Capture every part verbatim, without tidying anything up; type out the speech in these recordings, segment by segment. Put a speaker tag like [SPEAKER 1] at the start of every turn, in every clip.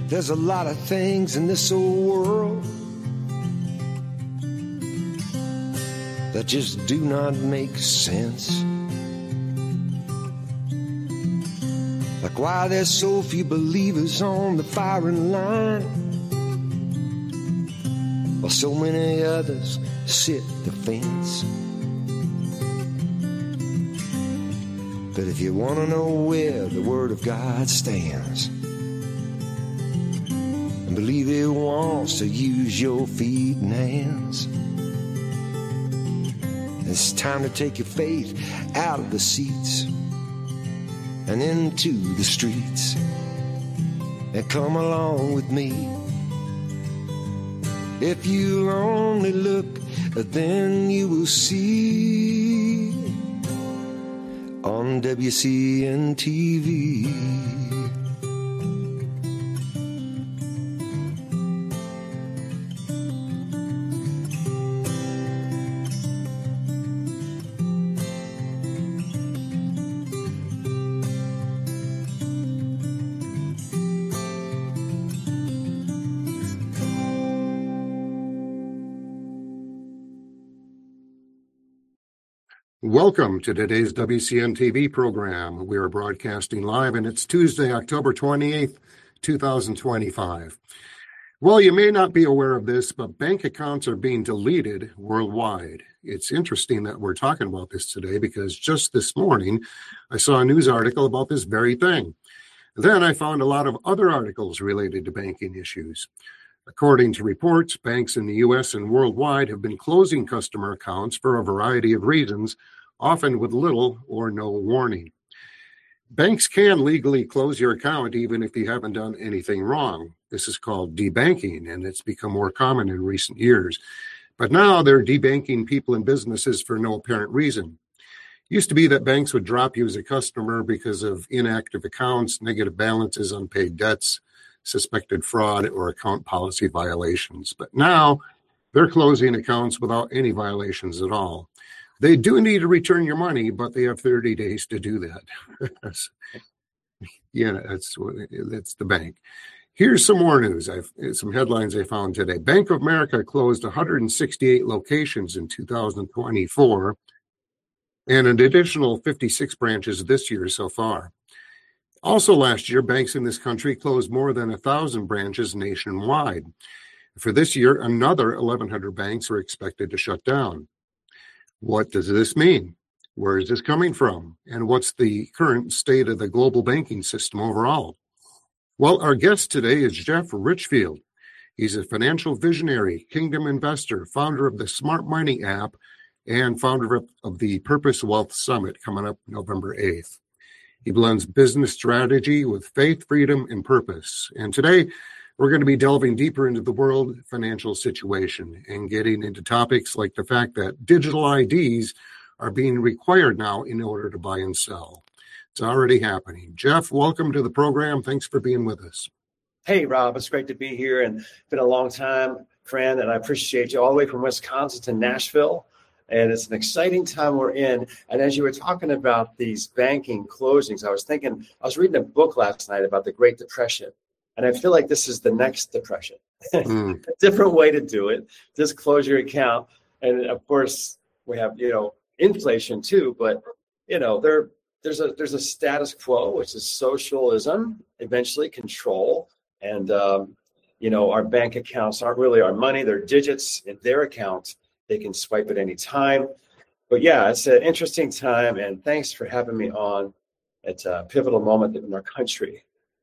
[SPEAKER 1] There's a lot of things in this old world that just do not make sense. Like why there's so few believers on the firing line, while so many others sit the fence. But if you want to know where the Word of God stands, and believe it wants to use your feet and hands, it's time to take your faith out of the seats and into the streets, and come along with me. If you only look, then you will see on W C N T V.
[SPEAKER 2] Welcome to today's W C N T V program. We are broadcasting live, and it's Tuesday, October twenty-eighth, two thousand twenty-five. Well, you may not be aware of this, but bank accounts are being deleted worldwide. It's interesting that we're talking about this today because just this morning, I saw a news article about this very thing. Then I found a lot of other articles related to banking issues. According to reports, banks in the U S and worldwide have been closing customer accounts for a variety of reasons, often with little or no warning. Banks can legally close your account even if you haven't done anything wrong. This is called debanking, and it's become more common in recent years. But now they're debanking people and businesses for no apparent reason. It used to be that banks would drop you as a customer because of inactive accounts, negative balances, unpaid debts, suspected fraud, or account policy violations. But now they're closing accounts without any violations at all. They do need to return your money, but they have thirty days to do that. Yeah, that's that's the bank. Here's some more news. I've some headlines I found today. Bank of America closed one hundred sixty-eight locations in two thousand twenty-four and an additional fifty-six branches this year so far. Also last year, banks in this country closed more than one thousand branches nationwide. For this year, another eleven hundred banks are expected to shut down. What does this mean? Where is this coming from? And what's the current state of the global banking system overall? Well, our guest today is Jeff Richfield. He's a financial visionary, kingdom investor, founder of the Smart Money app, and founder of the Purpose Wealth Summit coming up November eighth. He blends business strategy with faith, freedom, and purpose. And today, we're going to be delving deeper into the world financial situation and getting into topics like the fact that digital I Ds are being required now in order to buy and sell. It's already happening. Jeff, welcome to the program. Thanks for being with us.
[SPEAKER 3] Hey, Rob, it's great to be here, and it's been a long time, friend, and I appreciate you all the way from Wisconsin to Nashville. And it's an exciting time we're in. And as you were talking about these banking closings, I was thinking, I was reading a book last night about the Great Depression. And I feel like this is the next depression. Mm. A different way to do it. Just close your account. And of course, we have, you know, inflation too. But, you know, there, there's a there's a status quo, which is socialism, eventually control. And, um, you know, our bank accounts aren't really our money. They're digits in their account. They can swipe at any time. But yeah, it's an interesting time. And thanks for having me on at a pivotal moment in our country.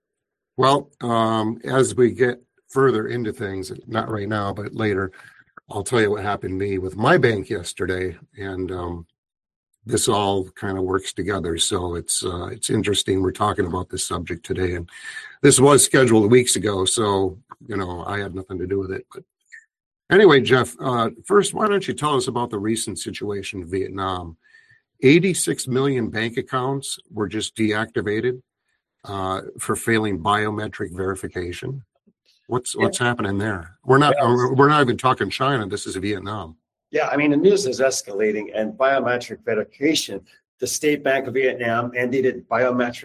[SPEAKER 2] Well, um, as we get further into things, not right now, but later, I'll tell you what happened to me with my bank yesterday. And um, this all kind of works together. So it's uh, it's interesting. We're talking about this subject today. And this was scheduled weeks ago. So, you know, I had nothing to do with it. But anyway, Jeff, uh, first, why don't you tell us about the recent situation in Vietnam? eighty-six million bank accounts were just deactivated uh, for failing biometric verification. What's yeah. what's happening there? We're not yeah. we're not even talking China. This is Vietnam.
[SPEAKER 3] Yeah, I mean, the news is escalating, and biometric verification. The State Bank of Vietnam mandated biometric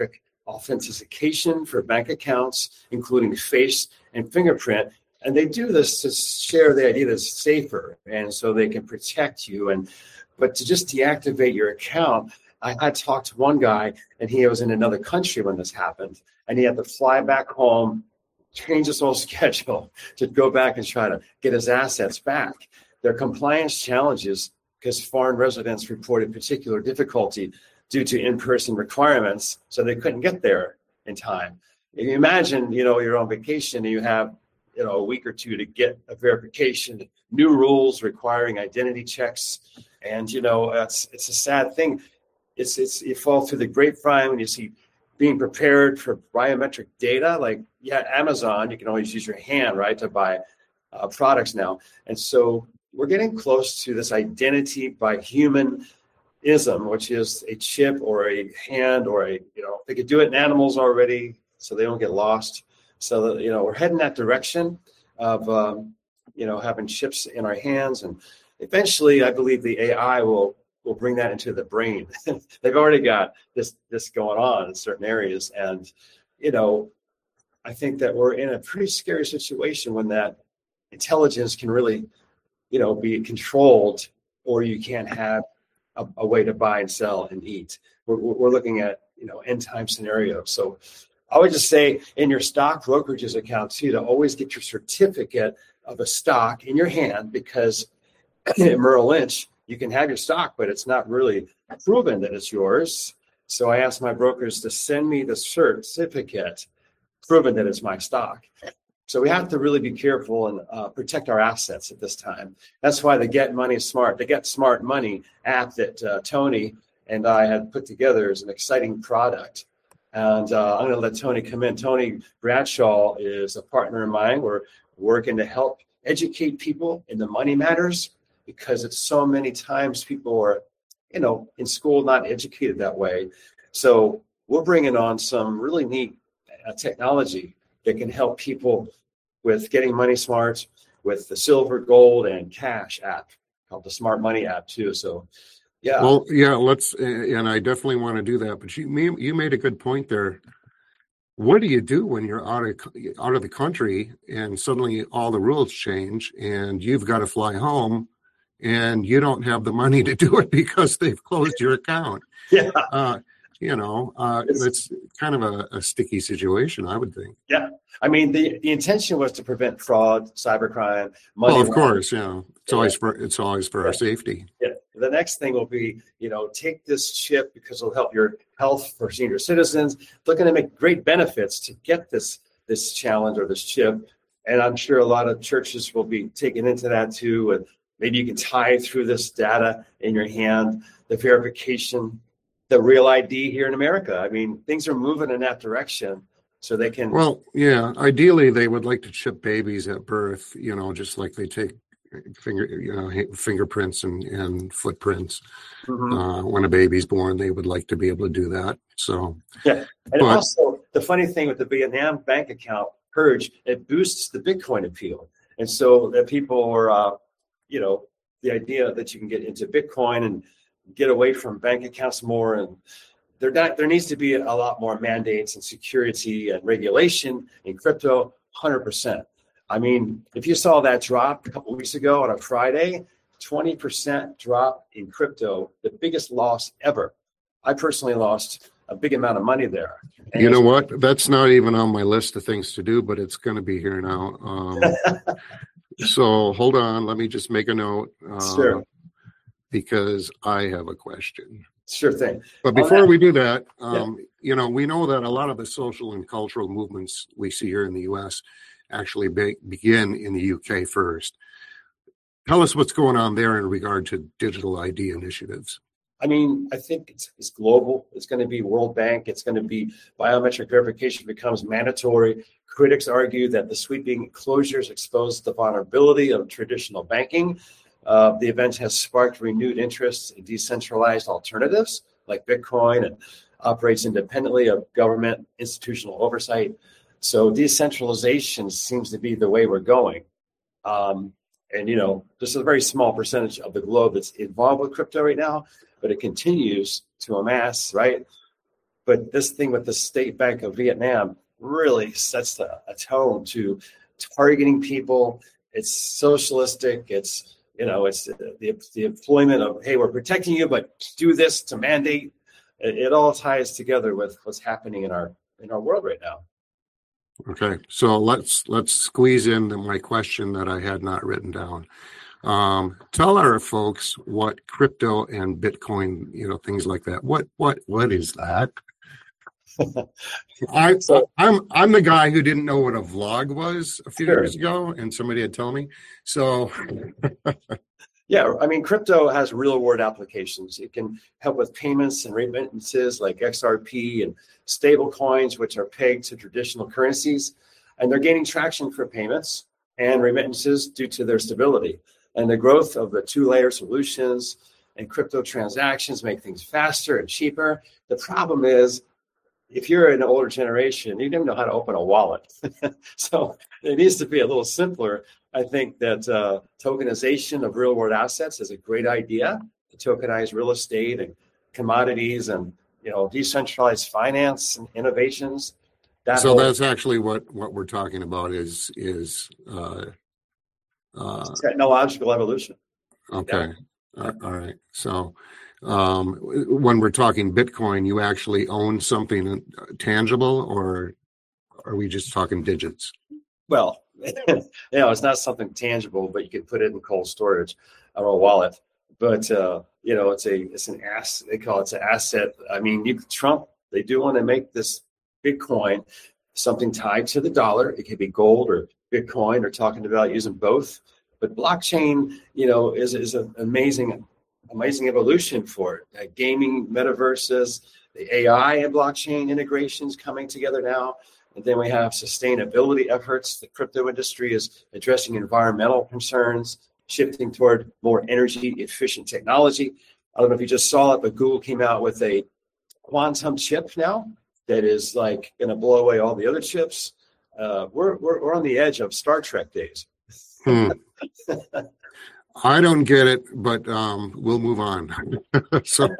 [SPEAKER 3] authentication for bank accounts, including face and fingerprint. And they do this to share the idea that it's safer, and so they can protect you. And but to just deactivate your account, I, I talked to one guy, and he was in another country when this happened, and he had to fly back home, change his whole schedule to go back and try to get his assets back. There are compliance challenges because foreign residents reported particular difficulty due to in-person requirements, so they couldn't get there in time. If you imagine, you know, you're on vacation and you have, you know, a week or two to get a verification, new rules requiring identity checks, and you know, it's it's a sad thing. It's it's you fall through the grapevine when you see being prepared for biometric data. Like, yeah, Amazon, you can always use your hand, right, to buy uh, products now, and so we're getting close to this identity by human ism, which is a chip or a hand or a, you know, they could do it in animals already, so they don't get lost. So that, you know, we're heading that direction of, um, you know, having chips in our hands, and eventually, I believe the A I will will bring that into the brain. They've already got this this going on in certain areas, and you know, I think that we're in a pretty scary situation when that intelligence can really, you know, be controlled, or you can't have a, a way to buy and sell and eat. We're we're looking at, you know, end time scenarios. So I would just say in your stock brokerages account too, to always get your certificate of a stock in your hand, because at Merrill Lynch, you can have your stock, but it's not really proven that it's yours. So I asked my brokers to send me the certificate proving that it's my stock. So we have to really be careful and uh, protect our assets at this time. That's why the Get Money Smart, the Get Smart Money app that uh, Tony and I had put together is an exciting product. And uh, I'm going to let Tony come in. Tony Bradshaw is a partner of mine. We're working to help educate people in the money matters, because it's so many times people are, you know, in school not educated that way. So we're bringing on some really neat uh, technology that can help people with getting money smart with the silver, gold, and cash app called the Smart Money app too. So. Yeah.
[SPEAKER 2] Well, yeah, let's, and I definitely want to do that. But you, you made a good point there. What do you do when you're out of out of the country and suddenly all the rules change and you've got to fly home and you don't have the money to do it because they've closed your account?
[SPEAKER 3] Yeah.
[SPEAKER 2] Uh, you know, uh, it's, it's kind of a, a sticky situation, I would think.
[SPEAKER 3] Yeah. I mean, the, the intention was to prevent fraud, cybercrime, money.
[SPEAKER 2] Well, of course, yeah. It's always for it's always for
[SPEAKER 3] yeah.
[SPEAKER 2] our safety.
[SPEAKER 3] Yeah. The next thing will be, you know, take this chip because it'll help your health for senior citizens. They're going to make great benefits to get this this challenge or this chip. And I'm sure a lot of churches will be taken into that too. And maybe you can tie through this data in your hand, the verification, the real I D here in America. I mean, things are moving in that direction. So they can.
[SPEAKER 2] Well, yeah, ideally they would like to chip babies at birth, you know, just like they take finger, you know, fingerprints and, and footprints. Mm-hmm. Uh, when a baby's born, they would like to be able to do that. So,
[SPEAKER 3] yeah. And
[SPEAKER 2] but,
[SPEAKER 3] also the funny thing with the Vietnam bank account purge, it boosts the Bitcoin appeal. And so that people are, uh, you know, the idea that you can get into Bitcoin and get away from bank accounts more, and There, not, there needs to be a lot more mandates and security and regulation in crypto, one hundred percent. I mean, if you saw that drop a couple of weeks ago on a Friday, twenty percent drop in crypto, the biggest loss ever. I personally lost a big amount of money there. And
[SPEAKER 2] you know what? That's not even on my list of things to do, but it's going to be here now. Um, so hold on. Let me just make a note. Uh,
[SPEAKER 3] sure.
[SPEAKER 2] Because I have a question.
[SPEAKER 3] Sure thing.
[SPEAKER 2] But before we do that, um, yeah. you know, we know that a lot of the social and cultural movements we see here in the U S actually be- begin in the U K first. Tell us what's going on there in regard to digital I D initiatives.
[SPEAKER 3] I mean, I think it's, it's global. It's going to be World Bank. It's going to be biometric verification becomes mandatory. Critics argue that the sweeping closures expose the vulnerability of traditional banking. Uh, the event has sparked renewed interest in decentralized alternatives like Bitcoin and operates independently of government institutional oversight. So decentralization seems to be the way we're going. Um, and, you know, this is a very small percentage of the globe that's involved with crypto right now, but it continues to amass, right? But this thing with the State Bank of Vietnam really sets the, a tone to targeting people. It's socialistic. It's, you know, it's the, the, the employment of, hey, we're protecting you, but do this to mandate. It, it all ties together with what's happening in our in our world right now.
[SPEAKER 2] Okay, so let's let's squeeze in my question that I had not written down. Um, tell our folks what crypto and Bitcoin, you know, things like that. What what what is that? I so, I'm I'm the guy who didn't know what a vlog was a few sure. years ago, and somebody had told me. So
[SPEAKER 3] yeah, I mean, crypto has real world applications. It can help with payments and remittances like X R P and stable coins, which are pegged to traditional currencies. And they're gaining traction for payments and remittances due to their stability. And the growth of the two-layer solutions and crypto transactions make things faster and cheaper. The problem is, if you're an older generation, you don't know how to open a wallet. So it needs to be a little simpler. I think that uh, tokenization of real-world assets is a great idea to tokenize real estate and commodities and, you know, decentralized finance and innovations.
[SPEAKER 2] That so whole, that's actually what, what we're talking about is is uh, uh,
[SPEAKER 3] technological evolution.
[SPEAKER 2] Okay, yeah. All right. So um, when we're talking Bitcoin, you actually own something tangible, or are we just talking digits?
[SPEAKER 3] Well, you know, it's not something tangible, but you can put it in cold storage or a wallet. But uh, you know, it's a it's an ass. They call it an asset. I mean, you Trump. They do want to make this Bitcoin something tied to the dollar. It could be gold or Bitcoin, or talking about using both. But blockchain, you know, is is an amazing, amazing evolution for it. Uh, gaming, metaverses, the A I and blockchain integrations coming together now. And then we have sustainability efforts. The crypto industry is addressing environmental concerns, shifting toward more energy efficient technology. I don't know if you just saw it, but Google came out with a quantum chip now that is like going to blow away all the other chips. Uh, we're, we're we're on the edge of Star Trek days.
[SPEAKER 2] Hmm. I don't get it, but um, we'll move on. so,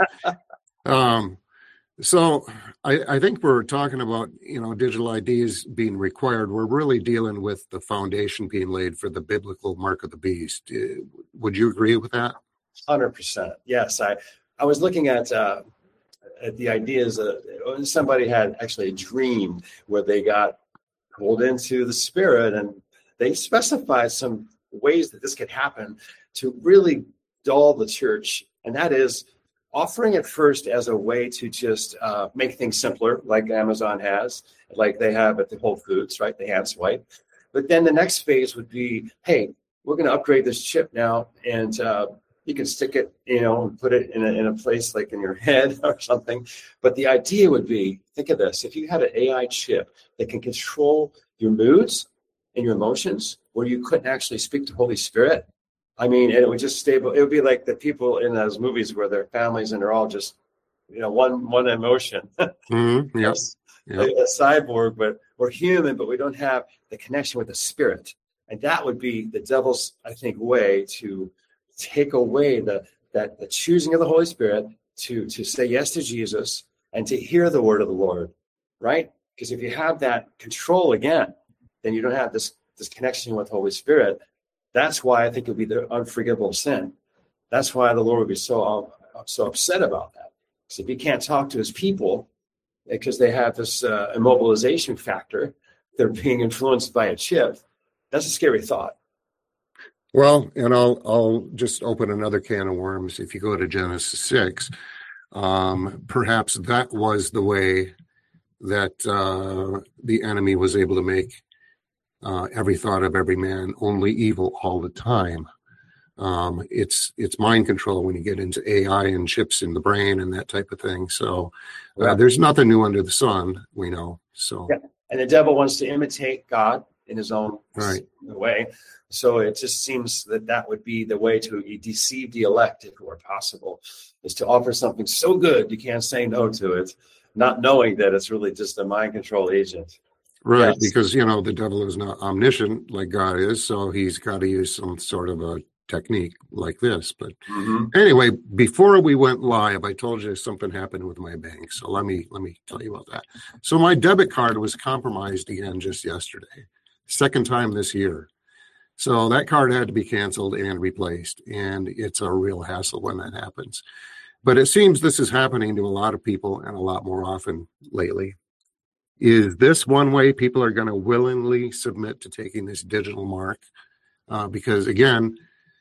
[SPEAKER 2] um, so I, I think we're talking about, you know, digital I Ds being required. We're really dealing with the foundation being laid for the biblical mark of the beast. Uh, would you agree with that?
[SPEAKER 3] one hundred percent. Yes. I, I was looking at, uh, at the ideas. Uh, somebody had actually a dream where they got pulled into the spirit, and they specified some ways that this could happen to really dull the church. And that is offering it first as a way to just uh, make things simpler, like Amazon has, like they have at the Whole Foods, right? The hand swipe. But then the next phase would be, hey, we're going to upgrade this chip now, and uh, you can stick it, you know, and put it in a, in a place like in your head or something. But the idea would be, think of this, if you had an A I chip that can control your moods and your emotions, where you couldn't actually speak to Holy Spirit. I mean, and it would just stable. It would be like the people in those movies where their families and they're all just, you know, one one emotion.
[SPEAKER 2] Mm-hmm. Yes.
[SPEAKER 3] Yep. A, a cyborg, but we're human, but we don't have the connection with the spirit. And that would be the devil's, I think, way to take away the that the choosing of the Holy Spirit to to say yes to Jesus and to hear the word of the Lord, right? Because if you have that control again, then you don't have this this connection with Holy Spirit. That's why I think it would be the unforgivable sin. That's why the Lord would be so uh, so upset about that. Because if he can't talk to his people because they have this uh, immobilization factor, they're being influenced by a chip. That's a scary thought.
[SPEAKER 2] Well, and I'll I'll just open another can of worms. If you go to Genesis six, um, perhaps that was the way that uh, the enemy was able to make Uh, every thought of every man only evil all the time. Um, it's it's mind control when you get into A I and chips in the brain and that type of thing. So uh, yeah. There's nothing new under the sun, we know. So
[SPEAKER 3] yeah. And the devil wants to imitate God in his own
[SPEAKER 2] right.
[SPEAKER 3] way. So it just seems that that would be the way to deceive the elect, if it were possible, is to offer something so good you can't say no to it, not knowing that it's really just a mind control agent.
[SPEAKER 2] Right,
[SPEAKER 3] yes.
[SPEAKER 2] Because, you know, the devil is not omniscient like God is, so he's got to use some sort of a technique like this. But
[SPEAKER 3] Mm-hmm.
[SPEAKER 2] anyway, before we went live, I told you something happened with my bank. So let me let me tell you about that. So my debit card was compromised again just yesterday, second time this year. So that card had to be canceled and replaced, and it's a real hassle when that happens. But it seems this is happening to a lot of people and a lot more often lately. Is this one way people are going to willingly submit to taking this digital mark? Uh, because again,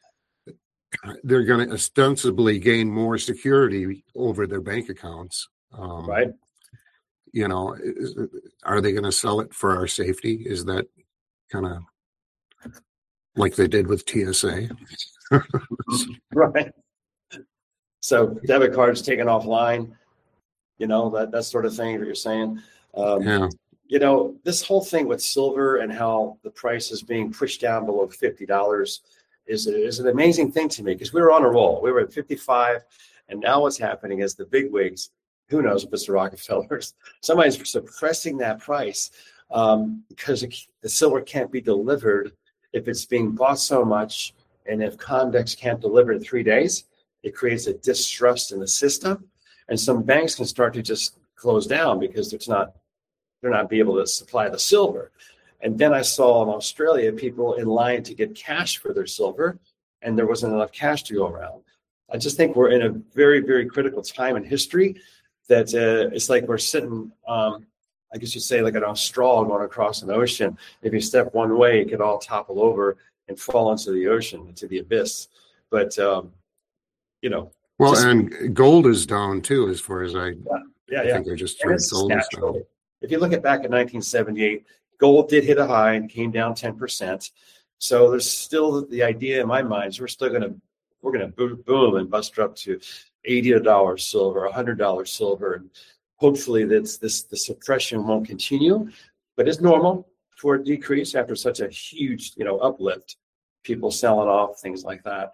[SPEAKER 2] they're going to ostensibly gain more security over their bank accounts. Um,
[SPEAKER 3] Right.
[SPEAKER 2] You know, is, are they going to sell it for our safety? Is that kind of like they did with T S A?
[SPEAKER 3] Right. So debit cards taken offline, you know, that, that sort of thing that you're saying. Um,
[SPEAKER 2] Yeah.
[SPEAKER 3] You know, this whole thing with silver and how the price is being pushed down below fifty dollars is, is an amazing thing to me, because we were on a roll. We were at fifty-five, and now what's happening is the big wigs, who knows if it's the Rockefellers, somebody's suppressing that price um, because it, the silver can't be delivered if it's being bought so much. And if Condex can't deliver in three days, it creates a distrust in the system. And some banks can start to just close down because it's not, they're not be able to supply the silver. And then I saw in Australia people in line to get cash for their silver, and there wasn't enough cash to go around. I just think we're in a very, very critical time in history that uh, it's like we're sitting, um, I guess you'd say, like on a straw going across an ocean. If you step one way, it could all topple over and fall into the ocean, into the abyss. But, um, you know.
[SPEAKER 2] Well,
[SPEAKER 3] just,
[SPEAKER 2] and gold is down too, as far as I,
[SPEAKER 3] yeah, yeah.
[SPEAKER 2] I
[SPEAKER 3] yeah.
[SPEAKER 2] think I just
[SPEAKER 3] And
[SPEAKER 2] read
[SPEAKER 3] it's
[SPEAKER 2] gold is
[SPEAKER 3] natural.
[SPEAKER 2] down.
[SPEAKER 3] If you look at back in nineteen seventy-eight, gold did hit a high and came down ten percent. So there's still the idea in my mind is we're still going to, we're going to boom and bust up to eighty dollars silver, one hundred dollars silver. And hopefully that's this, the suppression won't continue, but it's normal for a decrease after such a huge, you know, uplift, people selling off, things like that.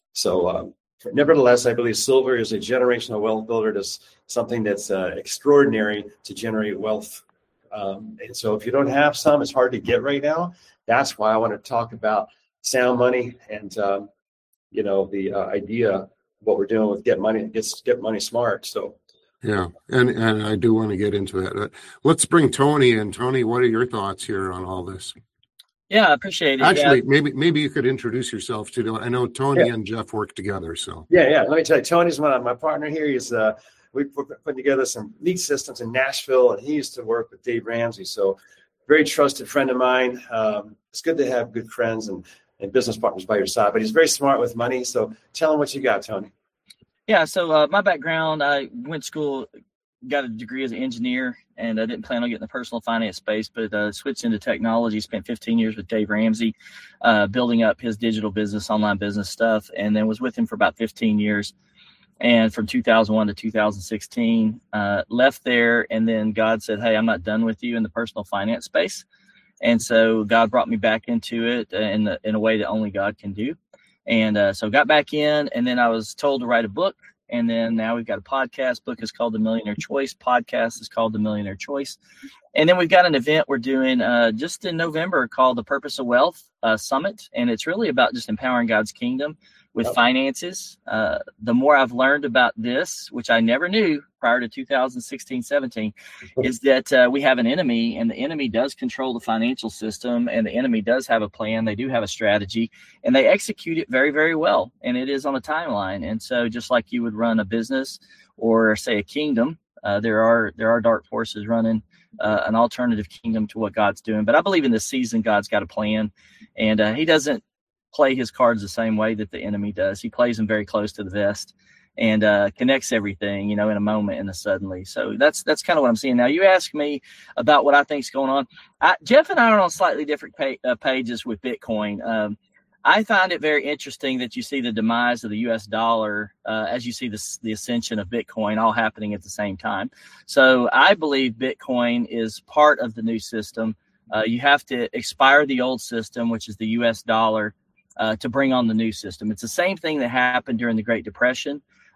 [SPEAKER 3] So um, nevertheless, I believe silver is a generational wealth builder. It's something that's uh, extraordinary to generate wealth. Um, and so if you don't have some, it's hard to get right now. That's why I want to talk about sound money and, um, you know, the uh, idea of what we're doing with Get Money, get, get Money Smart. So,
[SPEAKER 2] Yeah, and and I do want to get into that. Uh, let's bring Tony in. Tony, what are your thoughts here on all this?
[SPEAKER 4] Yeah, I appreciate it.
[SPEAKER 2] Actually,
[SPEAKER 4] yeah.
[SPEAKER 2] maybe maybe you could introduce yourself too. I know Tony
[SPEAKER 3] Yeah.
[SPEAKER 2] and Jeff work together, so
[SPEAKER 3] yeah, yeah. Let me tell you, Tony's my, my partner here. He's uh, we we're putting together some neat systems in Nashville, and he used to work with Dave Ramsey. So, very trusted friend of mine. Um, it's good to have good friends and, and business partners by your side. But he's very smart with money. So, tell him what you got, Tony.
[SPEAKER 4] Yeah, so uh, my background, I went to school, got a degree as an engineer, and I didn't plan on getting the personal finance space, but uh, switched into technology, spent fifteen years with Dave Ramsey, uh, building up his digital business, online business stuff, and then was with him for about fifteen years. And from two thousand one to two thousand sixteen, uh, left there, and then God said, hey, I'm not done with you in the personal finance space. And so God brought me back into it in, the, in a way that only God can do. And uh, so got back in, and then I was told to write a book. And then now we've got a podcast. Book is called The Millionaire Choice. Podcast is called The Millionaire Choice. And then we've got an event we're doing uh, just in November called the Purpose of Wealth uh, Summit. And it's really about just empowering God's kingdom with
[SPEAKER 3] Yep.
[SPEAKER 4] finances. Uh, the more I've learned about this, which I never knew prior to two thousand sixteen, seventeen, is that uh, we have an enemy, and the enemy does control the financial system, and the enemy does have a plan. They do have a strategy, and they execute it very, very well. And it is on a timeline. And so just like you would run a business or say a kingdom, uh, there are there are dark forces running uh, an alternative kingdom to what God's doing. But I believe in this season, God's got a plan, and uh, he doesn't play his cards the same way that the enemy does. He plays them very close to the vest and uh, connects everything, you know, in a moment and a suddenly. So that's that's kind of what I'm seeing. Now, you ask me about what I think is going on. I, Jeff and I are on slightly different pa- uh, pages with Bitcoin. Um, I find it very interesting that you see the demise of the U S dollar uh, as you see this, the ascension of Bitcoin all happening at the same time. So I believe Bitcoin is part of the new system. Uh, you have to expire the old system, which is the U S dollar, uh, to bring on the new system. It's the same thing that happened during the Great Depression.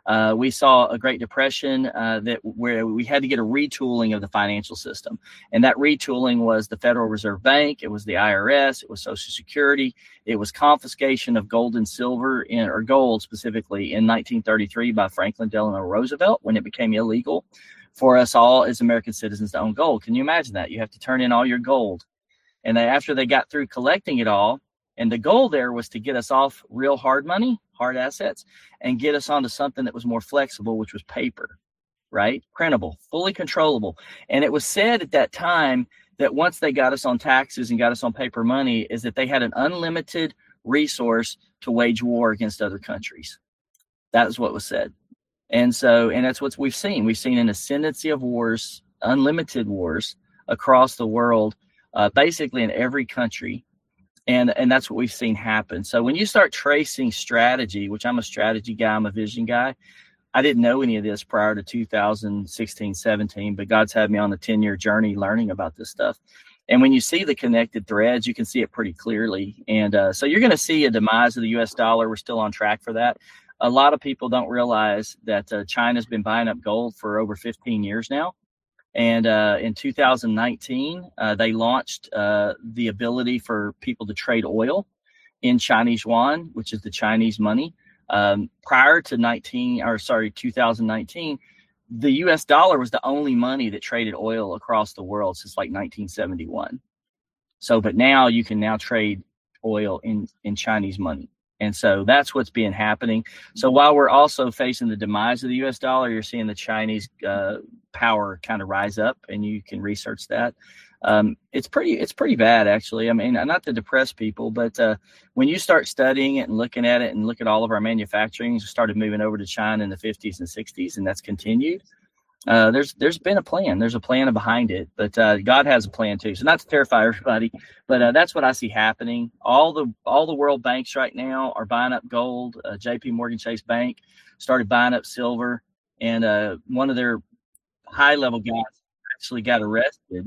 [SPEAKER 4] Uh, we saw a Great Depression uh, that where we had to get a retooling of the financial system. And that retooling was the Federal Reserve Bank. It was the I R S. It was Social Security. It was confiscation of gold and silver, in, or gold specifically, in nineteen thirty-three by Franklin Delano Roosevelt, when it became illegal for us all as American citizens to own gold. Can you imagine that? You have to turn in all your gold. And they, after they got through collecting it all, and the goal there was to get us off real hard money, hard assets, and get us onto something that was more flexible, which was paper, right? Printable, fully controllable. And it was said at that time that once they got us on taxes and got us on paper money, is that they had an unlimited resource to wage war against other countries. That is what was said. And so, and that's what we've seen. We've seen an ascendancy of wars, unlimited wars across the world, uh, basically in every country. And and that's what we've seen happen. So when you start tracing strategy, which I'm a strategy guy, I'm a vision guy. I didn't know any of this prior to two thousand sixteen, seventeen, but God's had me on a ten-year journey learning about this stuff. And when you see the connected threads, you can see it pretty clearly. And uh, so you're going to see a demise of the U S dollar. We're still on track for that. A lot of people don't realize that uh, China's been buying up gold for over fifteen years now. And uh, in two thousand nineteen, uh, they launched uh, the ability for people to trade oil in Chinese yuan, which is the Chinese money. Um, prior to nineteen, or sorry, two thousand nineteen, the U S dollar was the only money that traded oil across the world since like nineteen seventy-one. So, but now you can now trade oil in, in Chinese money. And so that's what's been happening. So while we're also facing the demise of the U S dollar, you're seeing the Chinese uh, power kind of rise up, and you can research that. Um, it's pretty, it's pretty bad, actually. I mean, not to depress people, but uh, when you start studying it and looking at it and look at all of our manufacturing, started moving over to China in the fifties and sixties, and that's continued. Uh, there's there's been a plan. There's a plan behind it, but uh, God has a plan too. So not to terrify everybody, but uh, that's what I see happening. All the all the world banks right now are buying up gold. Uh, J P Morgan Chase Bank started buying up silver, and uh, one of their high level guys actually got arrested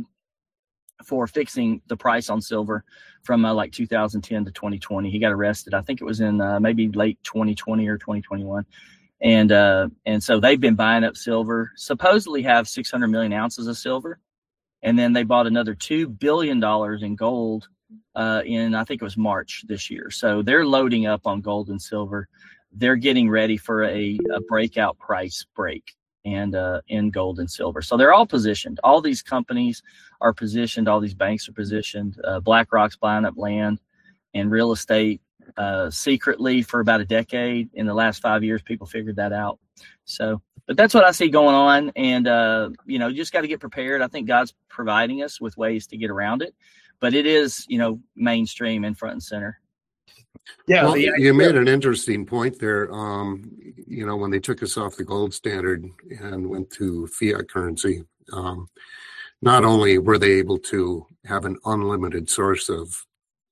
[SPEAKER 4] for fixing the price on silver from uh, like two thousand ten to twenty twenty. He got arrested. I think it was in uh, maybe late twenty twenty or twenty twenty-one. And uh, and so they've been buying up silver, supposedly have six hundred million ounces of silver. And then they bought another two billion dollars in gold uh, in, I think it was March this year. So they're loading up on gold and silver. They're getting ready for a, a breakout price break and uh, in gold and silver. So they're all positioned. All these companies are positioned. All these banks are positioned. Uh, BlackRock's buying up land and real estate. Uh, secretly for about a decade. In the last five years, people figured that out. So, but that's what I see going on. And, uh, you know, you just got to get prepared. I think God's providing us with ways to get around it, but it is, you know, mainstream and front and center.
[SPEAKER 2] Yeah. Well, the, you made an interesting point there. Um, you know, when they took us off the gold standard and went to fiat currency, um, not only were they able to have an unlimited source of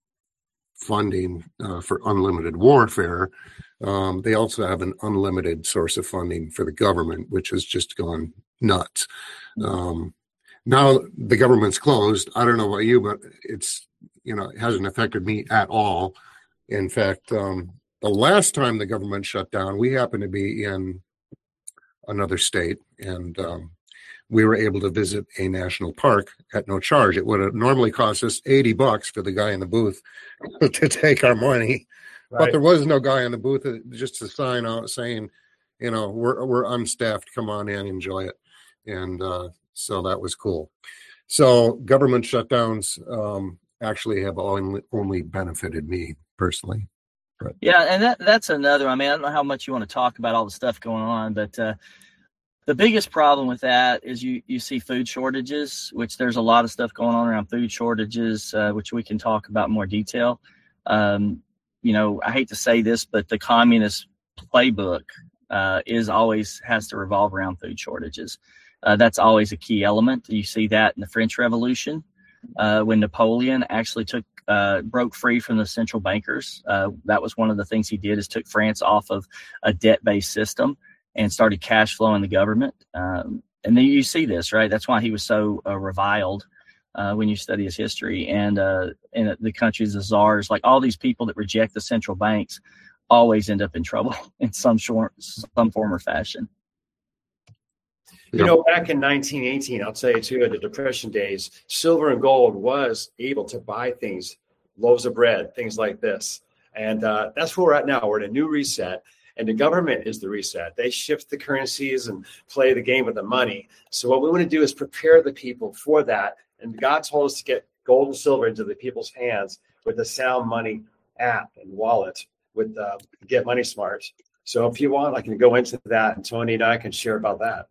[SPEAKER 2] funding uh, for unlimited warfare, um, they also have an unlimited source of funding for the government, which has just gone nuts. Um, now the government's closed. I don't know about you, but it's, you know, it hasn't affected me at all. In fact, um, the last time the government shut down, we happened to be in another state, and um, we were able to visit a national park at no charge. It would have normally cost us eighty bucks for the guy in the booth to take our money. Right. But there was no guy in the booth, just a sign out saying, you know, we're we're unstaffed. Come on in, enjoy it. And uh, so that was cool. So government shutdowns um, actually have only, only benefited me personally. But.
[SPEAKER 4] Yeah, and that that's another. I mean, I don't know how much you want to talk about all the stuff going on, but uh, the biggest problem with that is you, you see food shortages, which there's a lot of stuff going on around food shortages, uh, which we can talk about in more detail. Um, you know, I hate to say this, but the communist playbook uh, is always has to revolve around food shortages. Uh, that's always a key element. You see that in the French Revolution uh, when Napoleon actually took uh, broke free from the central bankers. Uh, that was one of the things he did, is took France off of a debt-based system and started cash flowing the government. Um, and then you see this, right? That's why he was so uh, reviled uh, when you study his history. And uh, in the countries, the czars, like all these people that reject the central banks always end up in trouble in some short, some form or fashion.
[SPEAKER 3] You know, back in nineteen eighteen, I'll tell you too, in the Depression days, silver and gold was able to buy things, loaves of bread, things like this. And uh, that's where we're at now. We're in a new reset, and the government is the reset. They shift the currencies and play the game with the money. So what we want to do is prepare the people for that. And God told us to get gold and silver into the people's hands with the Sound Money app and wallet with uh, Get Money Smart. So if you want, I can go into that, and Tony and I can share about that.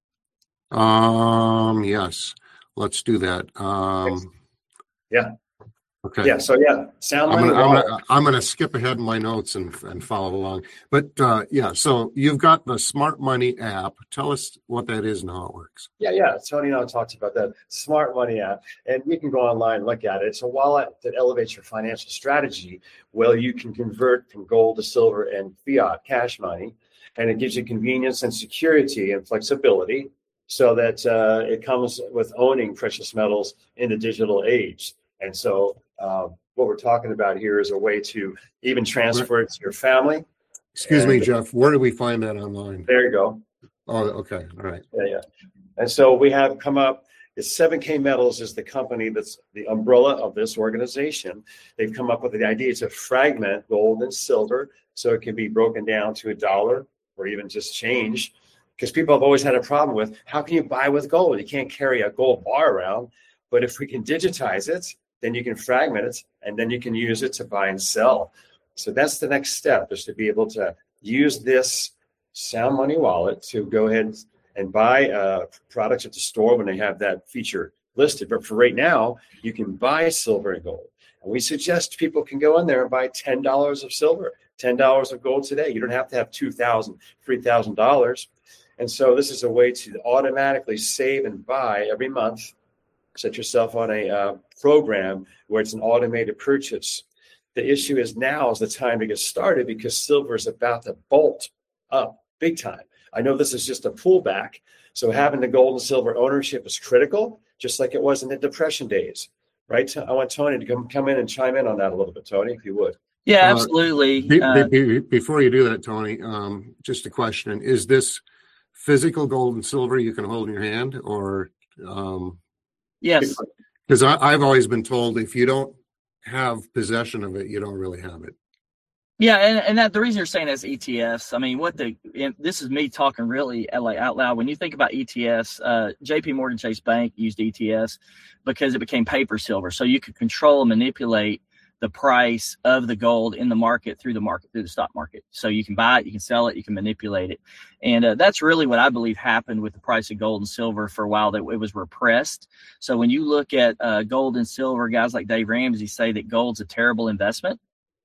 [SPEAKER 2] Um, yes, let's do that. Um,
[SPEAKER 3] yeah.
[SPEAKER 2] Okay.
[SPEAKER 3] Yeah. So yeah, Sound
[SPEAKER 2] I'm
[SPEAKER 3] Money.
[SPEAKER 2] gonna, I'm gonna, I'm gonna skip ahead in my notes and, and follow along. But uh, yeah, so you've got the Smart Money app. Tell us what that is and how it works.
[SPEAKER 3] Yeah, yeah. Tony and I talked about that Smart Money app, and you can go online and look at it. It's a wallet that elevates your financial strategy. Well, you can convert from gold to silver and fiat cash money, and it gives you convenience and security and flexibility, so that uh, it comes with owning precious metals in the digital age. And so uh, what we're talking about here is a way to even transfer it to your family.
[SPEAKER 2] Excuse
[SPEAKER 3] and,
[SPEAKER 2] me, Jeff. Where do we find that online?
[SPEAKER 3] There you go.
[SPEAKER 2] Oh, okay. All right.
[SPEAKER 3] Yeah, yeah. And so we have come up, it's seven K Metals is the company that's the umbrella of this organization. They've come up with the idea to fragment gold and silver so it can be broken down to a dollar or even just change. Because people have always had a problem with, how can you buy with gold? You can't carry a gold bar around. But if we can digitize it, then you can fragment it, and then you can use it to buy and sell. So that's the next step, is to be able to use this Sound Money wallet to go ahead and buy uh, products at the store when they have that feature listed. But for right now, you can buy silver and gold. And we suggest people can go in there and buy ten dollars of silver, ten dollars of gold today. You don't have to have two thousand dollars, three thousand dollars. And so this is a way to automatically save and buy every month. Set yourself on a uh, program where it's an automated purchase. The issue is now is the time to get started, because silver is about to bolt up big time. I know this is just a pullback. So having the gold and silver ownership is critical, just like it was in the Depression days, right? I want Tony to come, come in and chime in on that a little bit, Tony, if you would.
[SPEAKER 4] Yeah, absolutely.
[SPEAKER 2] Uh, be,
[SPEAKER 4] uh,
[SPEAKER 2] be, before you do that, Tony, um, just a question. Is this physical gold and silver you can hold in your hand, or... Um,
[SPEAKER 4] yes.
[SPEAKER 2] Because I've always been told if you don't have possession of it, you don't really have it.
[SPEAKER 4] Yeah, and, and that the reason you're saying that's E T Fs. I mean, what the this is me talking really like out loud. When you think about E T Fs, uh, J P Morgan Chase Bank used E T Fs because it became paper silver, so you could control and manipulate the price of the gold in the market through the market, through the stock market. So you can buy it, you can sell it, you can manipulate it. And uh, that's really what I believe happened with the price of gold and silver for a while, that it was repressed. So when you look at uh, gold and silver, guys like Dave Ramsey say that gold's a terrible investment.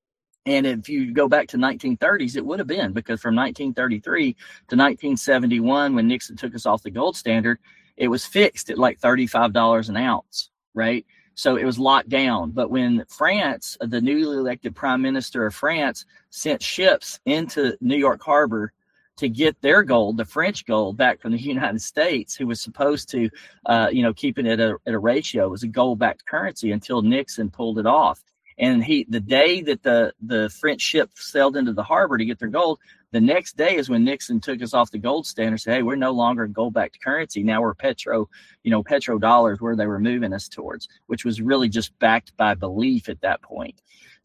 [SPEAKER 4] And if you go back to nineteen thirties, it would have been, because from nineteen thirty-three to nineteen seventy-one, when Nixon took us off the gold standard, it was fixed at like thirty-five dollars an ounce, right? So it was locked down. But when France, the newly elected prime minister of France, sent ships into New York Harbor to get their gold, the French gold, back from the United States, who was supposed to, uh, you know, keep it at a, at a ratio. It was a gold-backed currency until Nixon pulled it off. And he, the day that the, the French ship sailed into the harbor to get their gold, the next day is when Nixon took us off the gold standard, said, hey, we're no longer a gold-backed currency. Now we're petro, you know, petrodollars, where they were moving us towards, which was really just backed by belief at that point.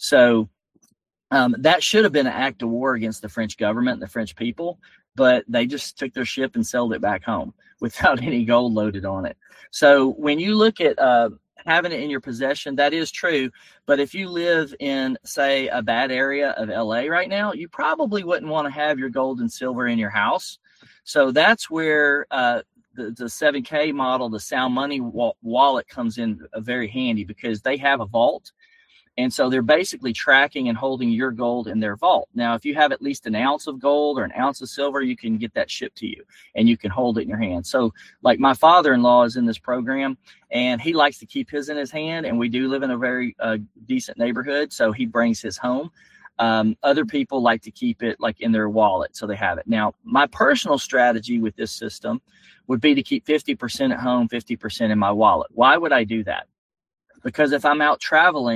[SPEAKER 4] So um, that should have been an act of war against the French government and the French people, but they just took their ship and sailed it back home without any gold loaded on it. So when you look at uh, having it in your possession, that is true. But if you live in, say, a bad area of L A right now, you probably wouldn't want to have your gold and silver in your house. So that's where uh, the, the seven K model, the Sound Money wa- wallet comes in uh, very handy, because they have a vault. And so they're basically tracking and holding your gold in their vault. Now, if you have at least an ounce of gold or an ounce of silver, you can get that shipped to you and you can hold it in your hand. So like my father-in-law is in this program, and he likes to keep his in his hand. And we do live in a very uh, decent neighborhood, so he brings his home. Um, other people like to keep it like in their wallet, so they have it. Now, my personal strategy with this system would be to keep fifty percent at home, fifty percent in my wallet. Why would I do that? Because if I'm out traveling,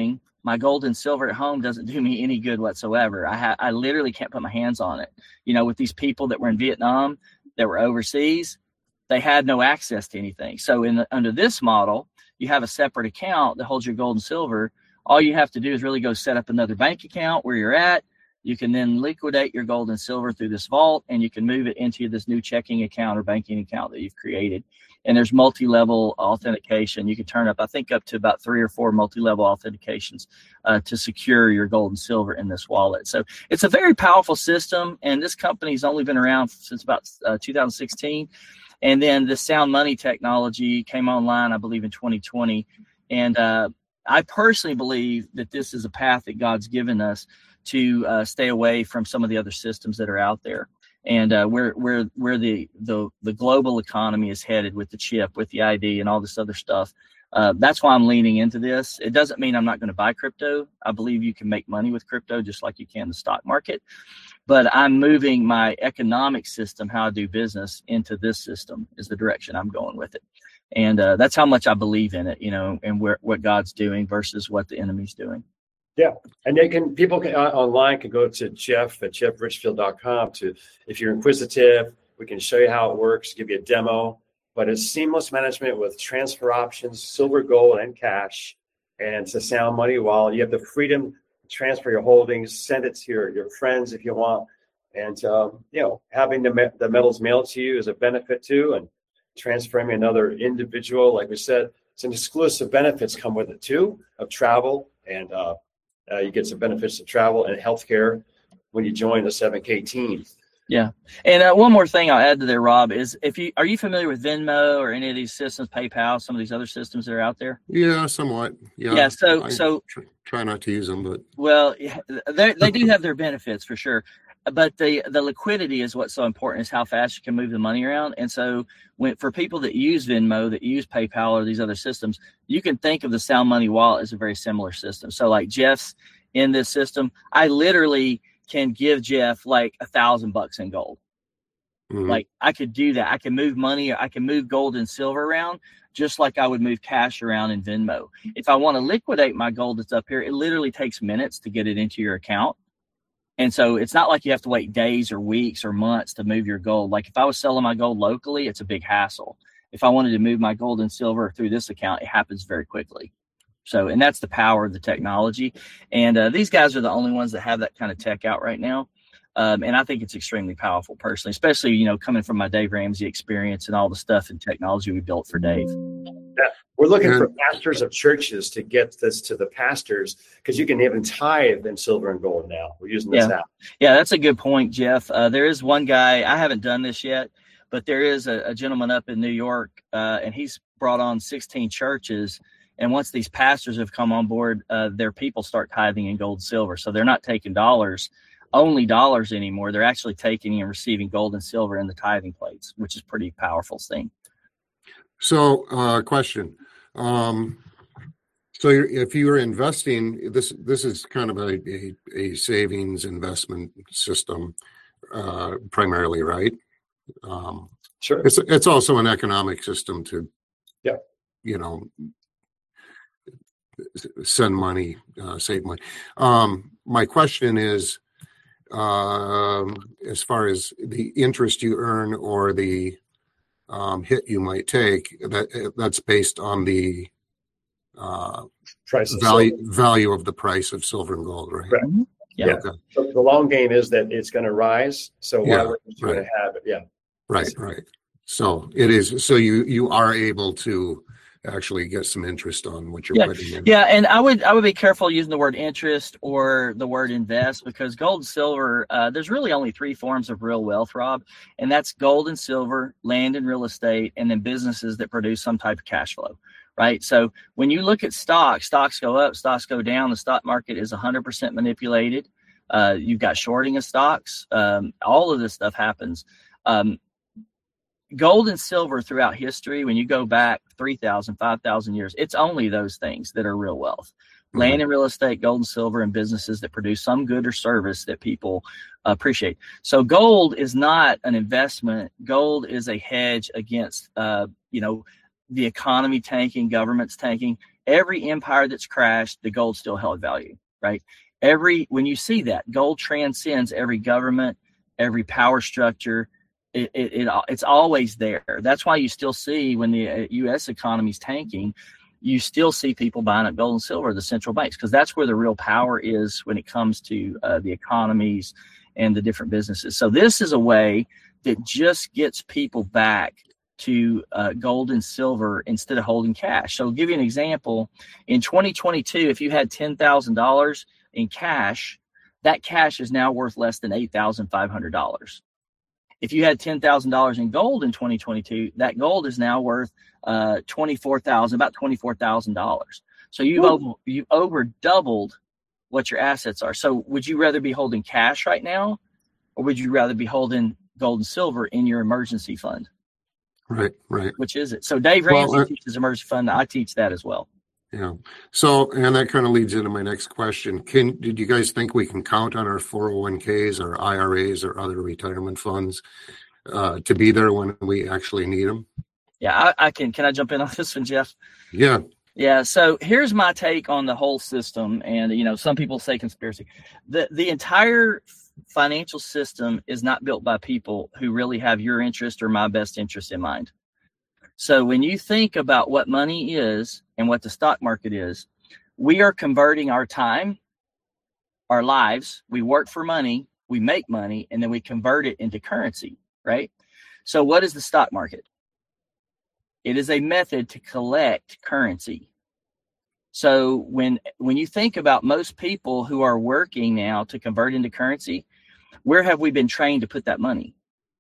[SPEAKER 4] my gold and silver at home doesn't do me any good whatsoever. I ha- I literally can't put my hands on it. You know, with these people that were in Vietnam, that were overseas, they had no access to anything. So in the, under this model, you have a separate account that holds your gold and silver. All you have to do is really go set up another bank account where you're at. You can then liquidate your gold and silver through this vault, and you can move it into this new checking account or banking account that you've created. And there's multi-level authentication. You can turn up, I think, up to about three or four multi-level authentications uh, to secure your gold and silver in this wallet. So it's a very powerful system, and this company's only been around since about uh, two thousand sixteen. And then the Sound Money technology came online, I believe, in twenty twenty. And uh, I personally believe that this is a path that God's given us to uh, stay away from some of the other systems that are out there. And uh, where where where the, the the global economy is headed with the chip, with the I D, and all this other stuff. Uh, that's why I'm leaning into this. It doesn't mean I'm not going to buy crypto. I believe you can make money with crypto just like you can the stock market. But I'm moving my economic system, how I do business, into this system is the direction I'm going with it. And uh, that's how much I believe in it, you know, and where, what God's doing versus what the enemy's doing.
[SPEAKER 3] Yeah. And they can, people can uh, online can go to Jeff at jeff richfield dot com to, if you're inquisitive, we can show you how it works, give you a demo. But it's seamless management with transfer options, silver, gold, and cash. And it's a Sound Money wallet. You have the freedom to transfer your holdings, send it to your, your friends if you want. And, um, you know, having the, me- the metals mailed to you is a benefit too. And transferring another individual, like we said, some exclusive benefits come with it too, of travel. And uh, uh, you get some benefits of travel and healthcare when you join the seven K team.
[SPEAKER 4] Yeah. And uh, one more thing I'll add to there, Rob, is if you are you familiar with Venmo or any of these systems, PayPal, some of these other systems that are out there?
[SPEAKER 2] Yeah, somewhat. Yeah.
[SPEAKER 4] Yeah. So,
[SPEAKER 2] I
[SPEAKER 4] so
[SPEAKER 2] tr- try not to use them, but
[SPEAKER 4] well, they they do have their benefits for sure. But the, the liquidity is what's so important, is how fast you can move the money around. And so when, for people that use Venmo, that use PayPal or these other systems, you can think of the Sound Money wallet as a very similar system. So like Jeff's in this system, I literally can give Jeff like a thousand bucks in gold. Mm-hmm. Like I could do that. I can move money. I can move gold and silver around just like I would move cash around in Venmo. If I want to liquidate my gold that's up here, it literally takes minutes to get it into your account. And so it's not like you have to wait days or weeks or months to move your gold. Like if I was selling my gold locally, it's a big hassle. If I wanted to move my gold and silver through this account, it happens very quickly. So, and that's the power of the technology. And uh, these guys are the only ones that have that kind of tech out right now. Um, and I think it's extremely powerful personally, especially, you know, coming from my Dave Ramsey experience and all the stuff and technology we built for Dave.
[SPEAKER 3] Yeah. We're looking for pastors of churches to get this to the pastors, because you can even tithe in silver and gold now. We're using this
[SPEAKER 4] yeah.
[SPEAKER 3] app.
[SPEAKER 4] Yeah, that's a good point, Jeff. Uh, there is one guy, I haven't done this yet, but there is a, a gentleman up in New York, uh, and he's brought on sixteen churches. And once these pastors have come on board, uh, their people start tithing in gold and silver. So they're not taking dollars, only dollars anymore. They're actually taking and receiving gold and silver in the tithing plates, which is pretty powerful thing.
[SPEAKER 2] So, uh, question. Um, so you're, if you are investing, this this is kind of a, a, a savings investment system, uh, primarily, right? Um,
[SPEAKER 3] sure.
[SPEAKER 2] It's it's also an economic system to,
[SPEAKER 3] yeah,
[SPEAKER 2] you know, send money, uh, save money. Um, my question is, um, as far as the interest you earn or the um, hit you might take, that that's based on the uh,
[SPEAKER 3] price of
[SPEAKER 2] value
[SPEAKER 3] silver.
[SPEAKER 2] value of the price of silver and gold, right?
[SPEAKER 3] Correct.
[SPEAKER 4] Yeah.
[SPEAKER 3] yeah. Okay. So the long game is that it's going to rise. So why
[SPEAKER 2] yeah,
[SPEAKER 3] would you
[SPEAKER 2] right.
[SPEAKER 3] going to have it? Yeah.
[SPEAKER 2] Right. Right. So it is. So you you are able to actually get some interest on what you're
[SPEAKER 4] yeah.
[SPEAKER 2] putting in.
[SPEAKER 4] Yeah, and I would I would be careful using the word interest or the word invest, because gold and silver, uh, there's really only three forms of real wealth, Rob, and that's gold and silver, land and real estate, and then businesses that produce some type of cash flow, right? So when you look at stocks, stocks go up, stocks go down. The stock market is one hundred percent manipulated. Uh, you've got shorting of stocks. Um, all of this stuff happens. Um, Gold and silver throughout history, when you go back three thousand, five thousand years, it's only those things that are real wealth. Mm-hmm. Land and real estate, gold and silver, and businesses that produce some good or service that people appreciate. So gold is not an investment. Gold is a hedge against, uh, you know, the economy tanking, governments tanking. every empire that's crashed, the gold still held value, right? Every, when you see that, gold transcends every government, every power structure. It, it, it it's always there. That's why you still see when the U S economy is tanking, you still see people buying up gold and silver, the central banks, because that's where the real power is when it comes to uh, the economies and the different businesses. So this is a way that just gets people back to uh, gold and silver instead of holding cash. So I'll give you an example. In twenty twenty-two, if you had ten thousand dollars in cash, that cash is now worth less than eight thousand five hundred dollars. If you had ten thousand dollars in gold in twenty twenty-two, that gold is now worth uh, twenty-four thousand dollars, about twenty-four thousand dollars. So you've over, you've over doubled what your assets are. So would you rather be holding cash right now, or would you rather be holding gold and silver in your emergency fund?
[SPEAKER 2] Right, right.
[SPEAKER 4] Which is it? So Dave Ramsey
[SPEAKER 2] well, uh,
[SPEAKER 4] teaches emergency fund. I teach that as well.
[SPEAKER 2] Yeah. So, and that kind of leads into my next question. Can, did you guys think we can count on our four oh one k's or I R As or other retirement funds uh, to be there when we actually need them?
[SPEAKER 4] Yeah, I, I can. Can I jump in on this one, Jeff?
[SPEAKER 2] Yeah.
[SPEAKER 4] Yeah. So here's my take on the whole system. And, you know, some people say conspiracy. The, the entire financial system is not built by people who really have your interest or my best interest in mind. So when you think about what money is and what the stock market is, we are converting our time, our lives. We work for money, we make money, and then we convert it into currency, right? So what is the stock market? It is a method to collect currency. So when when you think about most people who are working now to convert into currency, where have we been trained to put that money?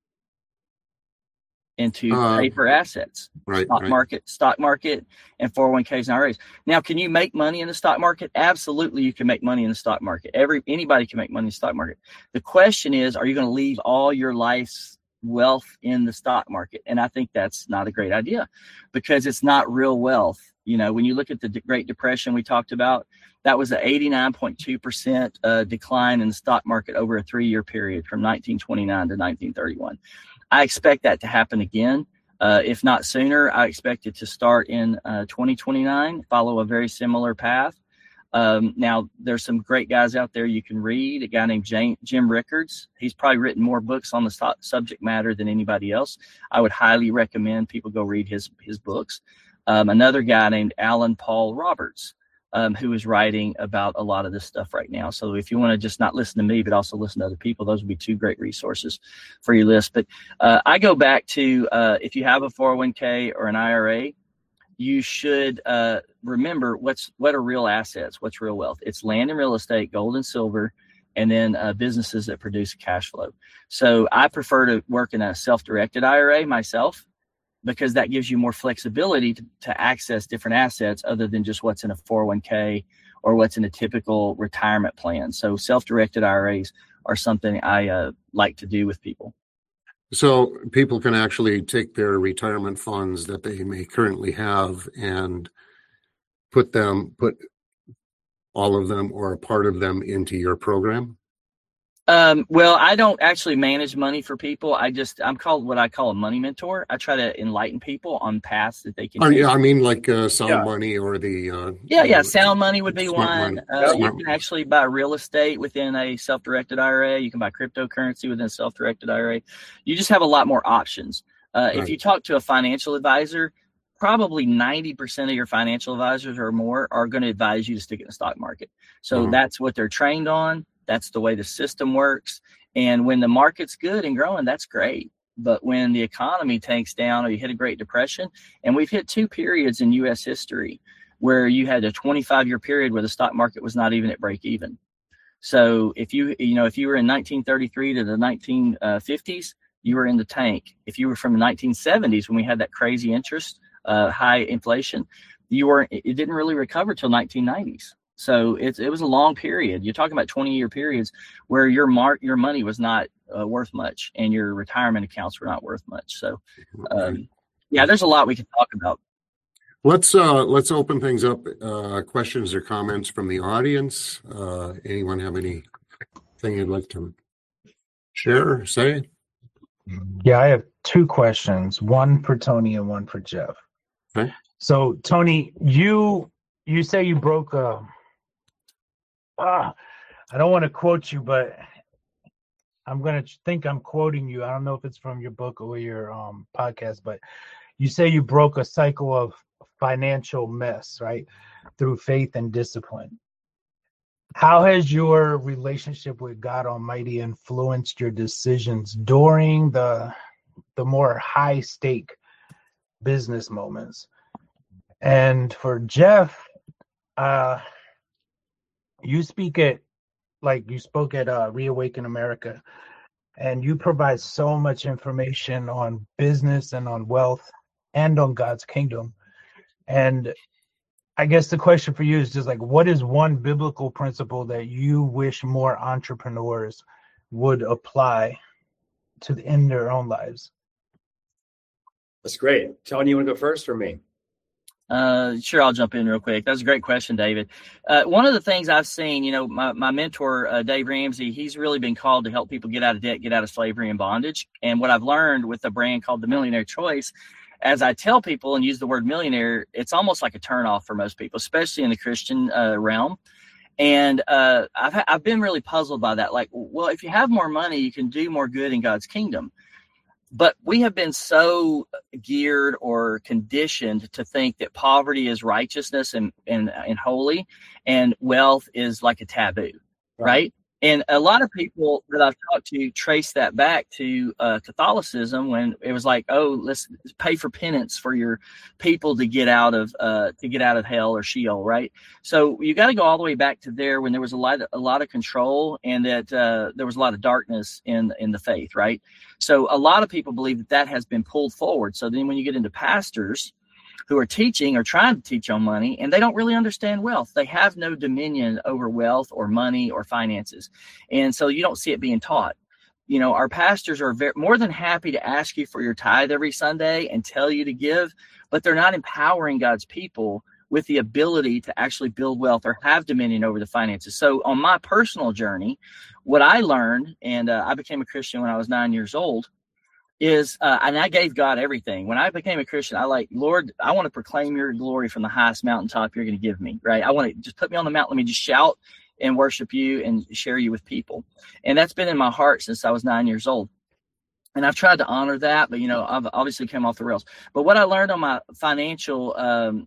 [SPEAKER 4] Into uh, paper assets,
[SPEAKER 2] right,
[SPEAKER 4] stock
[SPEAKER 2] right.
[SPEAKER 4] market, stock market, and four oh one k's and I R As. Now, can you make money in the stock market? Absolutely, you can make money in the stock market. Every anybody can make money in the stock market. The question is, are you going to leave all your life's wealth in the stock market? And I think that's not a great idea, because it's not real wealth. You know, when you look at the Great Depression we talked about, that was an eighty-nine point two percent uh, decline in the stock market over a three-year period from nineteen twenty-nine to nineteen thirty-one. I expect that to happen again. Uh, if not sooner, I expect it to start in uh, twenty twenty-nine, follow a very similar path. Um, now, there's some great guys out there you can read. A guy named Jim, Jim Rickards. He's probably written more books on the st- subject matter than anybody else. I would highly recommend people go read his, his books. Um, another guy named Alan Paul Roberts, um, who is writing about a lot of this stuff right now. So if you want to just not listen to me, but also listen to other people, those would be two great resources for your list. But uh, I go back to uh, if you have a four oh one k or an I R A, you should uh, remember what's what are real assets, what's real wealth. It's land and real estate, gold and silver, and then uh, businesses that produce cash flow. So I prefer to work in a self-directed I R A myself, because that gives you more flexibility to, to access different assets other than just what's in a four oh one k or what's in a typical retirement plan. So self-directed I R As are something I uh, like to do with people.
[SPEAKER 2] So people can actually take their retirement funds that they may currently have and put them, put all of them or a part of them into your program?
[SPEAKER 4] Um, well, I don't actually manage money for people. I just, I'm called what I call a money mentor. I try to enlighten people on paths that they can.
[SPEAKER 2] Oh, yeah, I mean, like uh, Sound
[SPEAKER 3] yeah.
[SPEAKER 2] Money or the. Uh,
[SPEAKER 4] yeah, yeah.
[SPEAKER 2] Uh,
[SPEAKER 4] Sound Money would be one. Uh, you can actually buy real estate within a self-directed I R A. You can buy cryptocurrency within a self-directed I R A. You just have a lot more options. Uh, right. If you talk to a financial advisor, probably ninety percent of your financial advisors or more are going to advise you to stick in the stock market. So uh-huh. that's what they're trained on. That's the way the system works. And when the market's good and growing, that's great. But when the economy tanks down or you hit a Great Depression, and we've hit two periods in U S history where you had a twenty-five year period where the stock market was not even at break even. So if you, you know, if you were in nineteen thirty-three to the nineteen fifties, you were in the tank. If you were from the nineteen seventies, when we had that crazy interest, uh, high inflation, you were, it didn't really recover till nineteen nineties. So it, it was a long period. You're talking about twenty year periods where your mark, your money was not uh, worth much and your retirement accounts were not worth much. So, um, yeah, there's a lot we can talk about.
[SPEAKER 2] Let's uh, let's open things up. Uh, questions or comments from the audience. Uh, anyone have anything you'd like to share or say?
[SPEAKER 5] Yeah, I have two questions, one for Tony and one for Jeff.
[SPEAKER 2] Okay.
[SPEAKER 5] So, Tony, you you say you broke a, uh, I don't want to quote you, but I'm going to think I'm quoting you. I don't know if it's from your book or your um, podcast, but you say you broke a cycle of financial mess, right? Through faith and discipline. How has your relationship with God Almighty influenced your decisions during the the more high stake business moments? And for Jeff, uh, you speak at like you spoke at uh, Reawaken America, and you provide so much information on business and on wealth and on God's kingdom. And I guess the question for you is just like, what is one biblical principle that you wish more entrepreneurs would apply to the, in their own lives?
[SPEAKER 3] That's great. Tony, you want to go first or me?
[SPEAKER 4] Uh, sure, I'll jump in real quick. That's a great question, David. Uh, one of the things I've seen, you know, my, my mentor, uh, Dave Ramsey, he's really been called to help people get out of debt, get out of slavery and bondage. And what I've learned with a brand called The Millionaire Choice, as I tell people and use the word millionaire, it's almost like a turnoff for most people, especially in the Christian uh, realm. And uh, I've, I've been really puzzled by that. Like, well, if you have more money, you can do more good in God's kingdom. But we have been so geared or conditioned to think that poverty is righteousness and, and, and holy, and wealth is like a taboo, right? right? And a lot of people that I've talked to trace that back to uh, Catholicism, when it was like, oh, let's pay for penance for your people to get out of uh, to get out of hell or Sheol, right? So you got to go all the way back to there when there was a lot of, a lot of control, and that uh, there was a lot of darkness in in the faith, right? So a lot of people believe that that has been pulled forward. So then when you get into pastors who are teaching or trying to teach on money, and they don't really understand wealth. They have no dominion over wealth or money or finances. And so you don't see it being taught. You know, our pastors are very, more than happy to ask you for your tithe every Sunday and tell you to give, but they're not empowering God's people with the ability to actually build wealth or have dominion over the finances. So on my personal journey, what I learned, and uh, I became a Christian when I was nine years old, is, uh, and I gave God everything. When I became a Christian, I like, Lord, I want to proclaim your glory from the highest mountaintop you're going to give me, right? I want to just put me on the mountain. Let me just shout and worship you and share you with people. And that's been in my heart since I was nine years old. And I've tried to honor that, but, you know, I've obviously come off the rails. But what I learned on my financial um,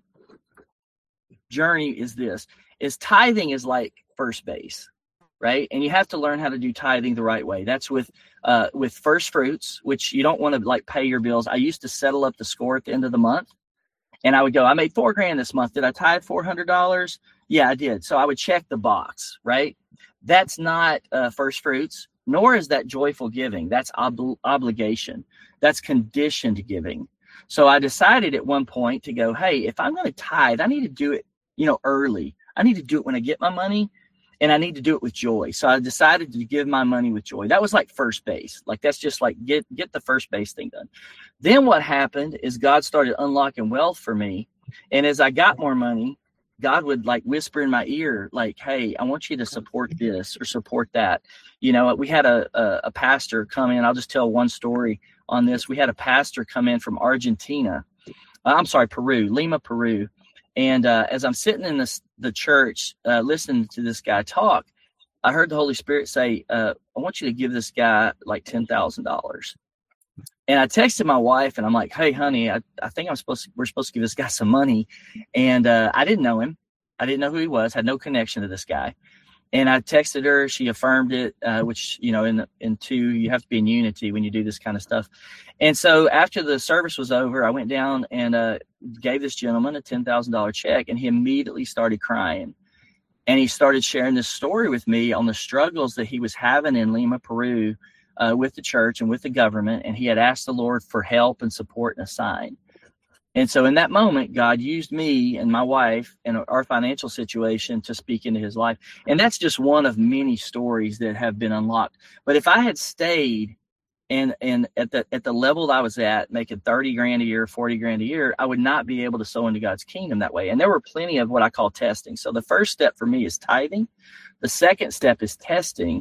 [SPEAKER 4] journey is this, is tithing is like first base. Right. And you have to learn how to do tithing the right way. That's with uh, with first fruits, which you don't want to like pay your bills. I used to settle up the score at the end of the month, and I would go, I made four grand this month. Did I tithe four hundred dollars? Yeah, I did. So I would check the box. Right. That's not uh, first fruits, nor is that joyful giving. That's ob- obligation. That's conditioned giving. So I decided at one point to go, hey, if I'm going to tithe, I need to do it, you know, early. I need to do it when I get my money. And I need to do it with joy. So I decided to give my money with joy. That was like first base. Like, that's just like get, get the first base thing done. Then what happened is God started unlocking wealth for me. And as I got more money, God would like whisper in my ear, like, hey, I want you to support this or support that. You know, we had a, a, a pastor come in. I'll just tell one story on this. We had a pastor come in from Argentina. I'm sorry, Peru, Lima, Peru. And uh, as I'm sitting in this, the church, uh, listening to this guy talk, I heard the Holy Spirit say, uh, I want you to give this guy like ten thousand dollars. And I texted my wife and I'm like, hey, honey, I, I think I'm supposed to, we're supposed to give this guy some money. And uh, I didn't know him. I didn't know who he was, had no connection to this guy. And I texted her, she affirmed it, uh, which, you know, in in two, you have to be in unity when you do this kind of stuff. And so after the service was over, I went down and uh, gave this gentleman a ten thousand dollars check, and he immediately started crying. And he started sharing this story with me on the struggles that he was having in Lima, Peru, uh, with the church and with the government. And he had asked the Lord for help and support and a sign. And so in that moment, God used me and my wife and our financial situation to speak into his life. And that's just one of many stories that have been unlocked. But if I had stayed and and at the at the level that I was at, making thirty grand a year, forty grand a year, I would not be able to sow into God's kingdom that way. And there were plenty of what I call testing. So the first step for me is tithing. The second step is testing.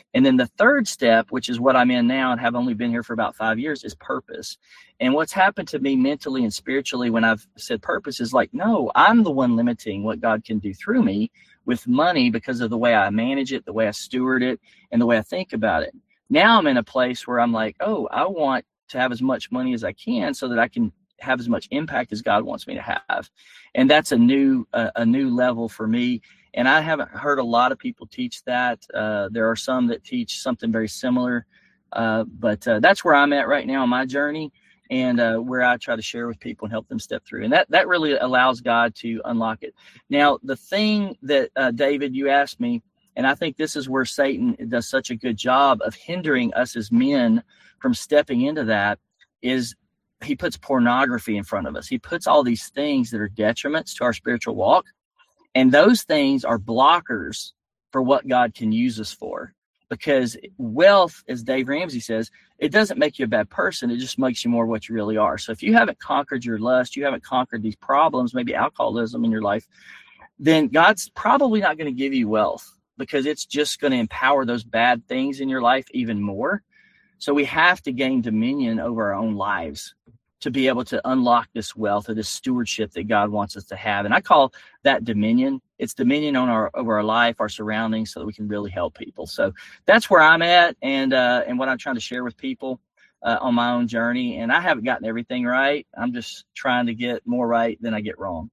[SPEAKER 4] And then the third step, which is what I'm in now and have only been here for about five years, is purpose. And what's happened to me mentally and spiritually when I've said purpose is like, no, I'm the one limiting what God can do through me with money because of the way I manage it, the way I steward it, and the way I think about it. Now I'm in a place where I'm like, oh, I want to have as much money as I can so that I can have as much impact as God wants me to have. And that's a new, uh, a new level for me. And I haven't heard a lot of people teach that. Uh, there are some that teach something very similar. Uh, but uh, that's where I'm at right now on my journey, and uh, where I try to share with people and help them step through. And that, that really allows God to unlock it. Now, the thing that, uh, David, you asked me, and I think this is where Satan does such a good job of hindering us as men from stepping into that, is he puts pornography in front of us. He puts all these things that are detriments to our spiritual walk. And those things are blockers for what God can use us for. Because wealth, as Dave Ramsey says, it doesn't make you a bad person. It just makes you more what you really are. So if you haven't conquered your lust, you haven't conquered these problems, maybe alcoholism in your life, then God's probably not going to give you wealth, because it's just going to empower those bad things in your life even more. So we have to gain dominion over our own lives to be able to unlock this wealth or this stewardship that God wants us to have. And I call that dominion. It's dominion on our over our life, our surroundings, so that we can really help people. So that's where I'm at, and uh, and what I'm trying to share with people uh, on my own journey. And I haven't gotten everything right. I'm just trying to get more right than I get wrong.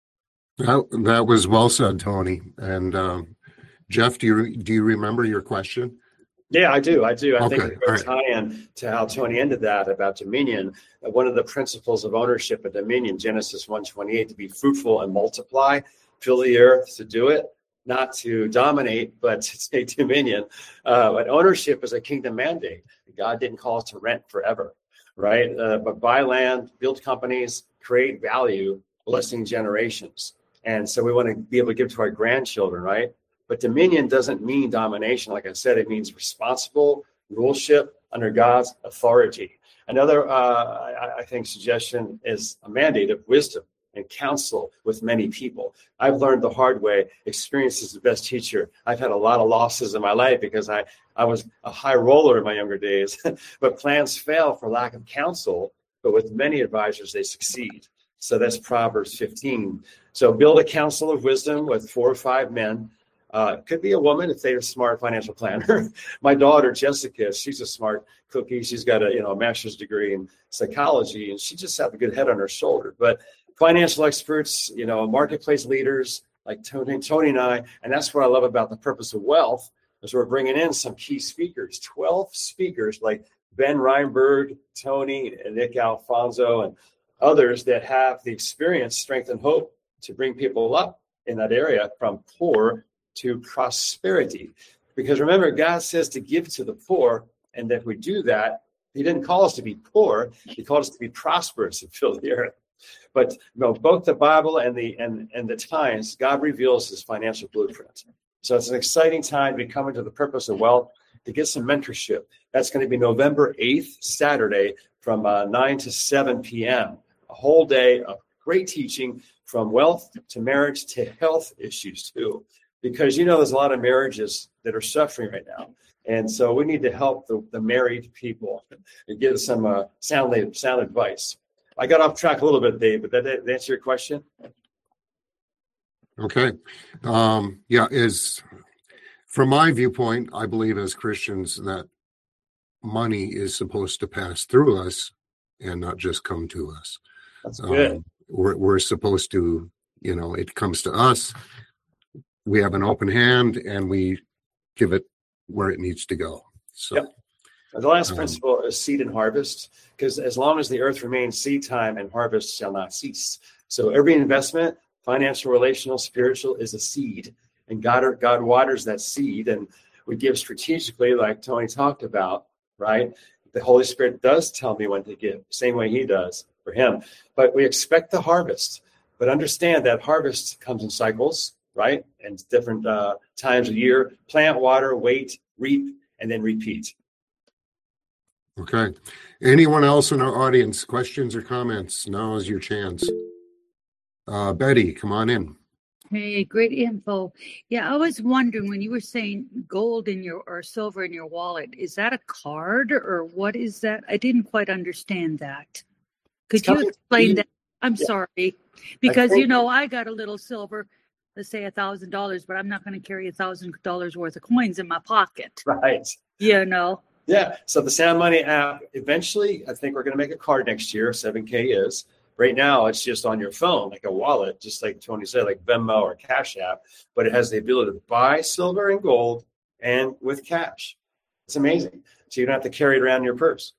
[SPEAKER 2] That, that was well said, Tony. And um, Jeff, do you do you remember your question?
[SPEAKER 3] Yeah, I do. I do. I
[SPEAKER 2] Okay,
[SPEAKER 3] think it's a
[SPEAKER 2] right.
[SPEAKER 3] tie-in to how Tony ended that about dominion. Uh, One of the principles of ownership and dominion, Genesis one twenty-eight, to be fruitful and multiply, fill the earth, to do it, not to dominate, but to take dominion. Uh, but ownership is a kingdom mandate. God didn't call us to rent forever, right? Uh, but buy land, build companies, create value, blessing generations. And so we want to be able to give to our grandchildren, right? But dominion doesn't mean domination. Like I said, it means responsible ruleship under God's authority. Another, uh, I, I think, suggestion is a mandate of wisdom and counsel with many people. I've learned the hard way. Experience is the best teacher. I've had a lot of losses in my life because I, I was a high roller in my younger days. But plans fail for lack of counsel. But with many advisors, they succeed. So that's Proverbs fifteen. So build a council of wisdom with four or five men. Uh, could be a woman if they're a smart financial planner. My daughter, Jessica, she's a smart cookie. She's got a you know a master's degree in psychology, and she just has a good head on her shoulder. But financial experts, you know, marketplace leaders like Tony, Tony and I, and that's what I love about the Purpose of Wealth, is we're bringing in some key speakers, twelve speakers like Ben Reinberg, Tony, and Nick Alfonso, and others that have the experience, strength, and hope to bring people up in that area from poor to prosperity. Because remember, God says to give to the poor, and if we do that, he didn't call us to be poor, he called us to be prosperous and fill the earth. But you know, both the Bible and the and, and the times, God reveals his financial blueprint. So it's an exciting time to be coming to the Purpose of Wealth to get some mentorship. That's going to be November eighth, Saturday, from uh, nine to seven p.m. A whole day of great teaching, from wealth to marriage to health issues too. Because, you know, there's a lot of marriages that are suffering right now. And so we need to help the, the married people and give some uh, sound, sound advice. I got off track a little bit, Dave, but that, that answer your question?
[SPEAKER 2] Okay. Um, yeah, is from my viewpoint, I believe as Christians that money is supposed to pass through us and not just come to us.
[SPEAKER 3] That's good.
[SPEAKER 2] Um, we're, we're supposed to, you know, it comes to us. We have an open hand and we give it where it needs to go. So
[SPEAKER 3] yep. The last
[SPEAKER 2] um,
[SPEAKER 3] principle is seed and harvest, because as long as the earth remains, seed time and harvest shall not cease. So every investment, financial, relational, spiritual, is a seed, and God, God waters that seed, and we give strategically, like Tony talked about, right? The Holy Spirit does tell me when to give, same way he does for him. But we expect the harvest, but understand that harvest comes in cycles, right? And different uh, times of year. Plant, water, wait, reap, and then repeat.
[SPEAKER 2] Okay. Anyone else in our audience, questions or comments? Now is your chance. Uh, Betty, come on in.
[SPEAKER 6] Hey, great info. Yeah, I was wondering when you were saying gold in your or silver in your wallet, is that a card or what is that? I didn't quite understand that. Could you explain that? I'm
[SPEAKER 3] Yeah.
[SPEAKER 6] sorry, because
[SPEAKER 3] think-
[SPEAKER 6] you know I got a little silver, let's say a thousand dollars, but I'm not going to carry a thousand dollars worth of coins in my pocket.
[SPEAKER 3] Right.
[SPEAKER 6] You know.
[SPEAKER 3] Yeah. So the Sound Money app, eventually, I think we're going to make a card next year. seven K is. Right now, it's just on your phone, like a wallet, just like Tony said, like Venmo or Cash App, but it has the ability to buy silver and gold and with cash. It's amazing. So you don't have to carry it around in your purse.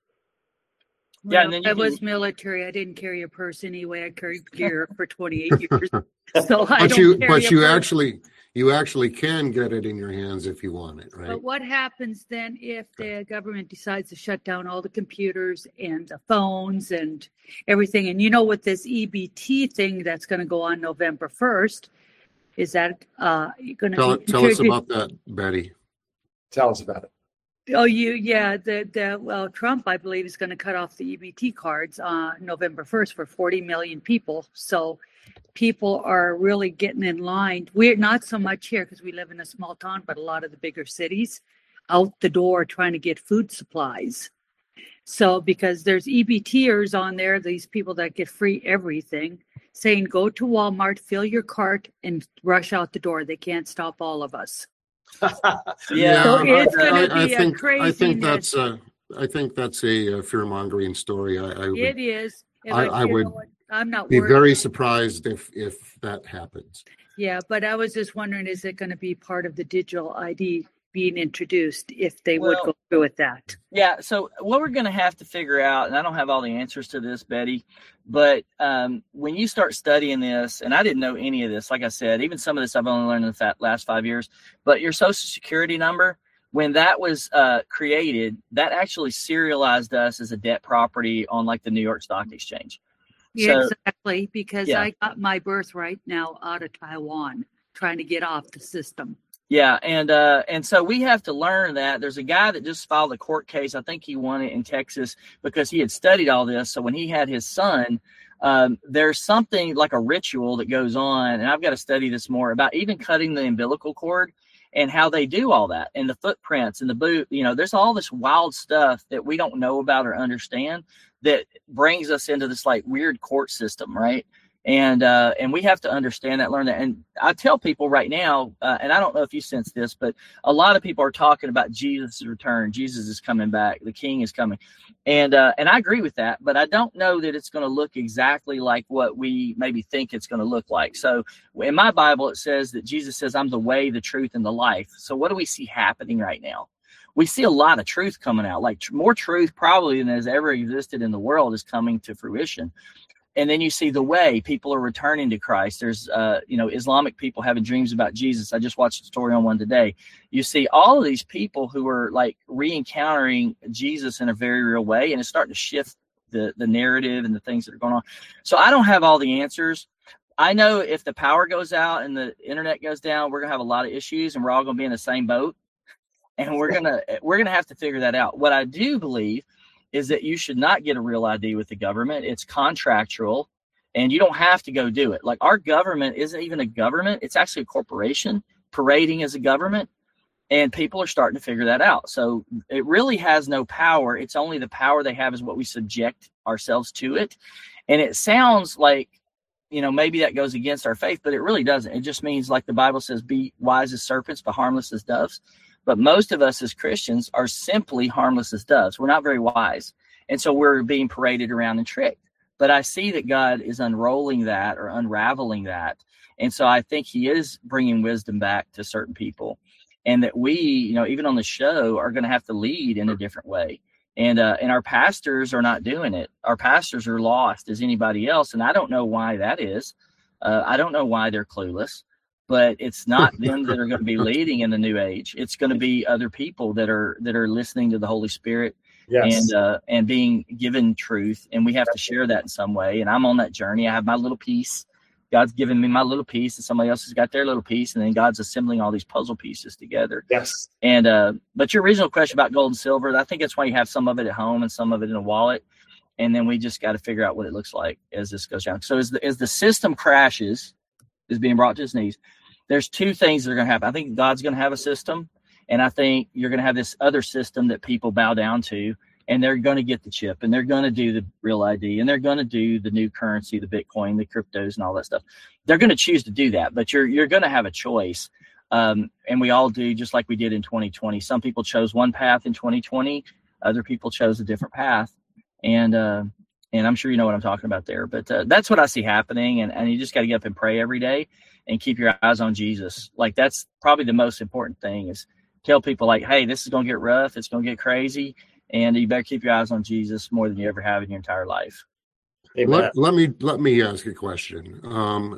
[SPEAKER 6] Well,
[SPEAKER 4] Yeah, and then you
[SPEAKER 6] I was
[SPEAKER 4] can-
[SPEAKER 6] military. I didn't carry a purse anyway. I carried gear for twenty-eight years. So I
[SPEAKER 2] But
[SPEAKER 6] don't
[SPEAKER 2] you,
[SPEAKER 6] carry
[SPEAKER 2] but
[SPEAKER 6] a
[SPEAKER 2] you
[SPEAKER 6] purse.
[SPEAKER 2] actually, you actually can get it in your hands if you want it, right?
[SPEAKER 6] But what happens then if the government decides to shut down all the computers and the phones and everything? And you know, with this E B T thing that's going to go on November first, is that uh, going to
[SPEAKER 2] Tell,
[SPEAKER 6] be
[SPEAKER 2] tell us
[SPEAKER 6] introduced-
[SPEAKER 2] about that, Betty.
[SPEAKER 3] Tell us about it.
[SPEAKER 6] Oh, you, yeah, the, the, well, Trump, I believe, is going to cut off the E B T cards on November first for forty million people. So people are really getting in line. We're not so much here because we live in a small town, but a lot of the bigger cities out the door trying to get food supplies. So because there's E B Ters on there, these people that get free everything, saying go to Walmart, fill your cart, and rush out the door. They can't stop all of us.
[SPEAKER 4] Yeah.
[SPEAKER 6] So it's
[SPEAKER 2] I-
[SPEAKER 6] gonna
[SPEAKER 2] I
[SPEAKER 6] be a
[SPEAKER 2] think, I think
[SPEAKER 6] craziness.
[SPEAKER 2] that's a, I think that's a uh, fear-mongering story. I, I
[SPEAKER 6] It
[SPEAKER 2] would
[SPEAKER 6] is.
[SPEAKER 2] I-
[SPEAKER 6] But
[SPEAKER 2] I
[SPEAKER 6] you
[SPEAKER 2] would
[SPEAKER 6] know what? I'm not
[SPEAKER 2] be
[SPEAKER 6] worried.
[SPEAKER 2] very surprised if, if that happens.
[SPEAKER 6] Yeah, but I was just wondering, is it going to be part of the digital I D being introduced if they would
[SPEAKER 4] Well-
[SPEAKER 6] go through with that?
[SPEAKER 4] Yeah, so what we're going to have to figure out, and I don't have all the answers to this, Betty, but um, when you start studying this, and I didn't know any of this, like I said, even some of this I've only learned in the last five years, but your social security number, when that was uh, created, that actually serialized us as a debt property on like the New York Stock Exchange.
[SPEAKER 6] Yeah,
[SPEAKER 4] So-
[SPEAKER 6] exactly, because
[SPEAKER 4] Yeah.
[SPEAKER 6] I got my birthright now out of Taiwan, trying to get off the system.
[SPEAKER 4] Yeah, and uh, and so we have to learn that. There's a guy that just filed a court case. I think he won it in Texas because he had studied all this. So when he had his son, um, there's something like a ritual that goes on, and I've got to study this more about even cutting the umbilical cord and how they do all that, and the footprints and the boot. You know, there's all this wild stuff that we don't know about or understand that brings us into this like weird court system, right? And uh, and we have to understand that, learn that. And I tell people right now, uh, and I don't know if you sense this, but a lot of people are talking about Jesus' return. Jesus is coming back. The King is coming. And uh, and I agree with that, but I don't know that it's going to look exactly like what we maybe think it's going to look like. So in my Bible, it says that Jesus says, I'm the way, the truth, and the life. So what do we see happening right now? We see a lot of truth coming out, like tr- more truth probably than has ever existed in the world is coming to fruition. And then you see the way people are returning to Christ. There's, uh, you know, Islamic people having dreams about Jesus. I just watched a story on one today. You see all of these people who are like re-encountering Jesus in a very real way, and it's starting to shift the the narrative and the things that are going on. So I don't have all the answers. I know if the power goes out and the internet goes down, we're gonna have a lot of issues, and we're all gonna be in the same boat. And we're gonna we're gonna have to figure that out. What I do believe is that you should not get a real I D with the government. It's contractual, and you don't have to go do it. Like our government isn't even a government. It's actually a corporation parading as a government, and people are starting to figure that out. So it really has no power. It's only the power they have is what we subject ourselves to it. And it sounds like, you know, maybe that goes against our faith, but it really doesn't. It just means, like the Bible says, be wise as serpents, but harmless as doves. But most of us as Christians are simply harmless as doves. We're not very wise. And so we're being paraded around and tricked. But I see that God is unrolling that or unraveling that. And so I think he is bringing wisdom back to certain people. And that we, you know, even on the show are going to have to lead in a different way. And uh, and our pastors are not doing it. Our pastors are lost as anybody else. And I don't know why that is. Uh, I don't know why they're clueless. But it's not them that are going to be leading in the new age. It's going to be other people that are that are listening to the Holy Spirit
[SPEAKER 3] Yes.
[SPEAKER 4] and uh, and being given truth. And we have to share that in some way. And I'm on that journey. I have my little piece. God's given me my little piece, and somebody else has got their little piece. And then God's assembling all these puzzle pieces together.
[SPEAKER 3] Yes.
[SPEAKER 4] And uh, but your original question about gold and silver, I think that's why you have some of it at home and some of it in a wallet. And then we just got to figure out what it looks like as this goes down. So as the as the system crashes, is being brought to his knees, there's two things that are going to happen. I think God's going to have a system, and I think you're going to have this other system that people bow down to, and they're going to get the chip, and they're going to do the real I D, and they're going to do the new currency, the Bitcoin, the cryptos, and all that stuff. They're going to choose to do that, but you're you're going to have a choice, um, and we all do, just like we did in twenty twenty. Some people chose one path in twenty twenty, other people chose a different path, and uh, and I'm sure you know what I'm talking about there. But uh, that's what I see happening, and, and you just got to get up and pray every day and keep your eyes on Jesus. Like, that's probably the most important thing, is tell people, like, hey, this is going to get rough, it's going to get crazy, and you better keep your eyes on Jesus more than you ever have in your entire life.
[SPEAKER 2] Let, let me let me ask a question. Um,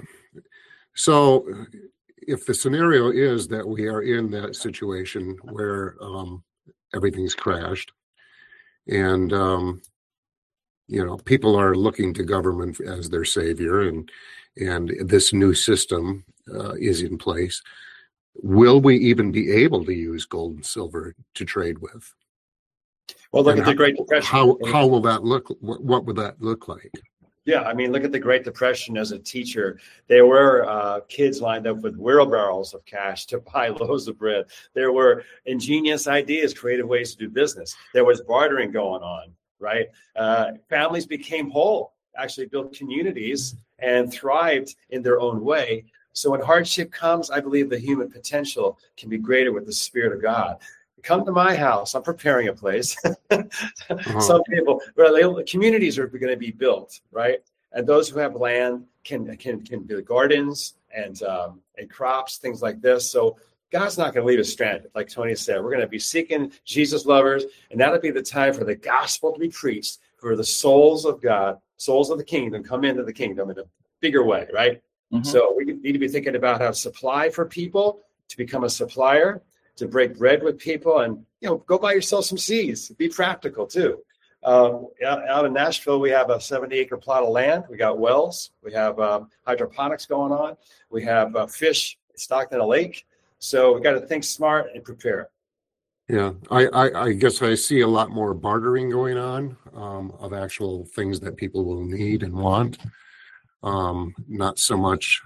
[SPEAKER 2] so, if the scenario is that we are in that situation where um, everything's crashed, and um, you know, people are looking to government as their savior, and and this new system uh, is in place, will we even be able to use gold and silver to trade with?
[SPEAKER 3] Well, look
[SPEAKER 2] And
[SPEAKER 3] at the
[SPEAKER 2] how-
[SPEAKER 3] Great Depression.
[SPEAKER 2] How how will that look? What, what would that look like?
[SPEAKER 3] Yeah, I mean, look at the Great Depression as a teacher. There were uh, kids lined up with wheelbarrows of cash to buy loaves of bread. There were ingenious ideas, creative ways to do business. There was bartering going on, right? Uh, families became whole, actually built communities and thrived in their own way. So when hardship comes, I believe the human potential can be greater with the Spirit of God. Come to my house. I'm preparing a place. uh-huh. Some people, well, communities are going to be built, right? And those who have land can can can build gardens and um, and crops, things like this. So God's not going to leave us stranded, like Tony said. We're going to be seeking Jesus lovers, and that'll be the time for the gospel to be preached, for the souls of God, souls of the kingdom, come into the kingdom in a bigger way, right? Mm-hmm. So we need to be thinking about how to supply for people, to become a supplier, to break bread with people, and, you know, go buy yourself some seeds. Be practical too. Um, out, out in Nashville, we have a seventy acre plot of land. We got wells. We have um, hydroponics going on. We have uh, fish stocked in a lake. So we got to think smart and prepare.
[SPEAKER 2] Yeah, I, I, I guess I see a lot more bartering going on um, of actual things that people will need and want. Um, not so much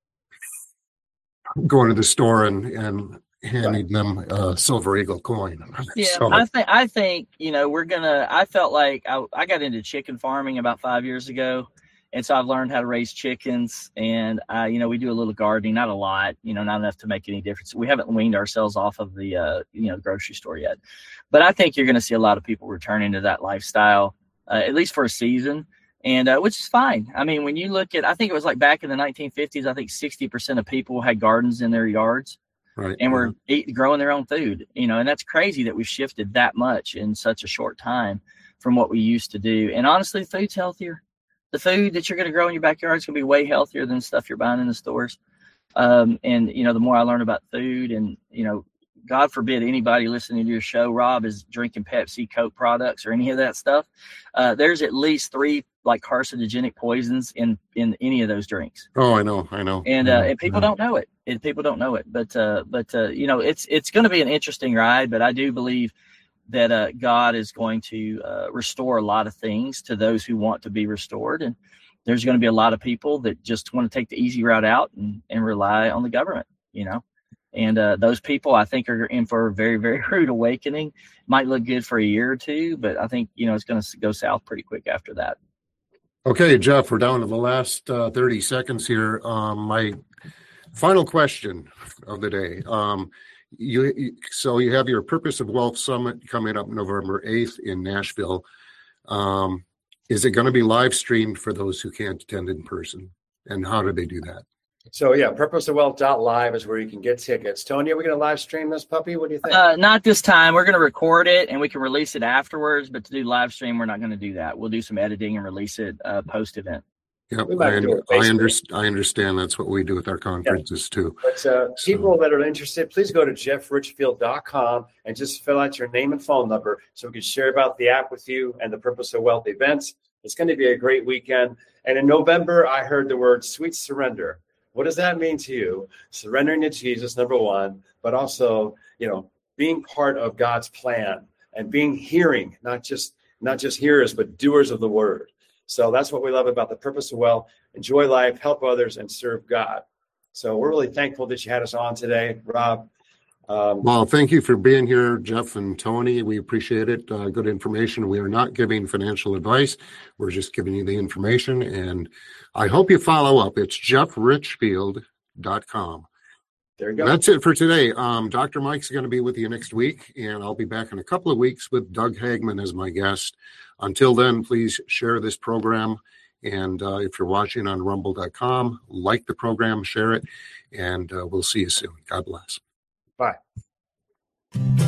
[SPEAKER 2] going to the store and, and handing them a Silver Eagle coin.
[SPEAKER 4] Yeah,
[SPEAKER 2] so,
[SPEAKER 4] I think I think you know we're gonna. I felt like I, I got into chicken farming about five years ago, and so I've learned how to raise chickens. And I, you know, we do a little gardening, not a lot, you know, not enough to make any difference. We haven't weaned ourselves off of the uh, you know grocery store yet, but I think you're going to see a lot of people returning to that lifestyle, uh, at least for a season. And uh, which is fine. I mean, when you look at, I think it was like back in the nineteen fifties, I think sixty percent of people had gardens in their yards, right, and were eat, growing their own food, you know, and that's crazy that we've shifted that much in such a short time from what we used to do. And honestly, food's healthier. The food that you're going to grow in your backyard is going to be way healthier than stuff you're buying in the stores. Um, and, you know, the more I learn about food and, you know, God forbid anybody listening to your show, Rob, is drinking Pepsi, Coke products or any of that stuff. Uh, there's at least three like carcinogenic poisons in, in any of those drinks.
[SPEAKER 2] Oh, I know. I know.
[SPEAKER 4] And, uh, and people don't know it. And people don't know it. But, uh, but uh, you know, it's it's going to be an interesting ride. But I do believe that uh, God is going to uh, restore a lot of things to those who want to be restored. And there's going to be a lot of people that just want to take the easy route out and, and rely on the government, you know. And uh, those people, I think, are in for a very, very rude awakening. Might look good for a year or two, but I think, you know, it's going to go south pretty quick after that.
[SPEAKER 2] Okay, Jeff, we're down to the last uh, thirty seconds here. Um, my final question of the day. Um, you, so you have your Purpose of Wealth Summit coming up November eighth in Nashville. Um, is it going to be live streamed for those who can't attend in person? And how do they do that?
[SPEAKER 3] So, yeah, purpose of wealth dot live is where you can get tickets. Tony, are we going to live stream this puppy? What do you think?
[SPEAKER 4] Uh, not this time. We're going to record it and we can release it afterwards. But to do live stream, we're not going to do that. We'll do some editing and release it uh, post-event.
[SPEAKER 2] Yep, I, I, under, I understand that's what we do with our conferences, yeah. too.
[SPEAKER 3] But uh, people so. that are interested, please go to jeff richfield dot com and just fill out your name and phone number so we can share about the app with you and the Purpose of Wealth events. It's going to be a great weekend. And in November, I heard the word sweet surrender. What does that mean to you? Surrendering to Jesus, number one, but also, you know, being part of God's plan and being hearing, not just not just hearers, but doers of the word. So that's what we love about the purpose of well. Enjoy life, help others, and serve God. So we're really thankful that you had us on today, Rob. Um,
[SPEAKER 2] well, thank you for being here, Jeff and Tony. We appreciate it. Uh, good information. We are not giving financial advice. We're just giving you the information. And I hope you follow up. It's jeff richfield dot com.
[SPEAKER 3] There you go.
[SPEAKER 2] That's it for today. Um, Doctor Mike's going to be with you next week, and I'll be back in a couple of weeks with Doug Hagman as my guest. Until then, please share this program. And uh, if you're watching on rumble dot com, like the program, share it, and uh, we'll see you soon. God bless.
[SPEAKER 3] Bye.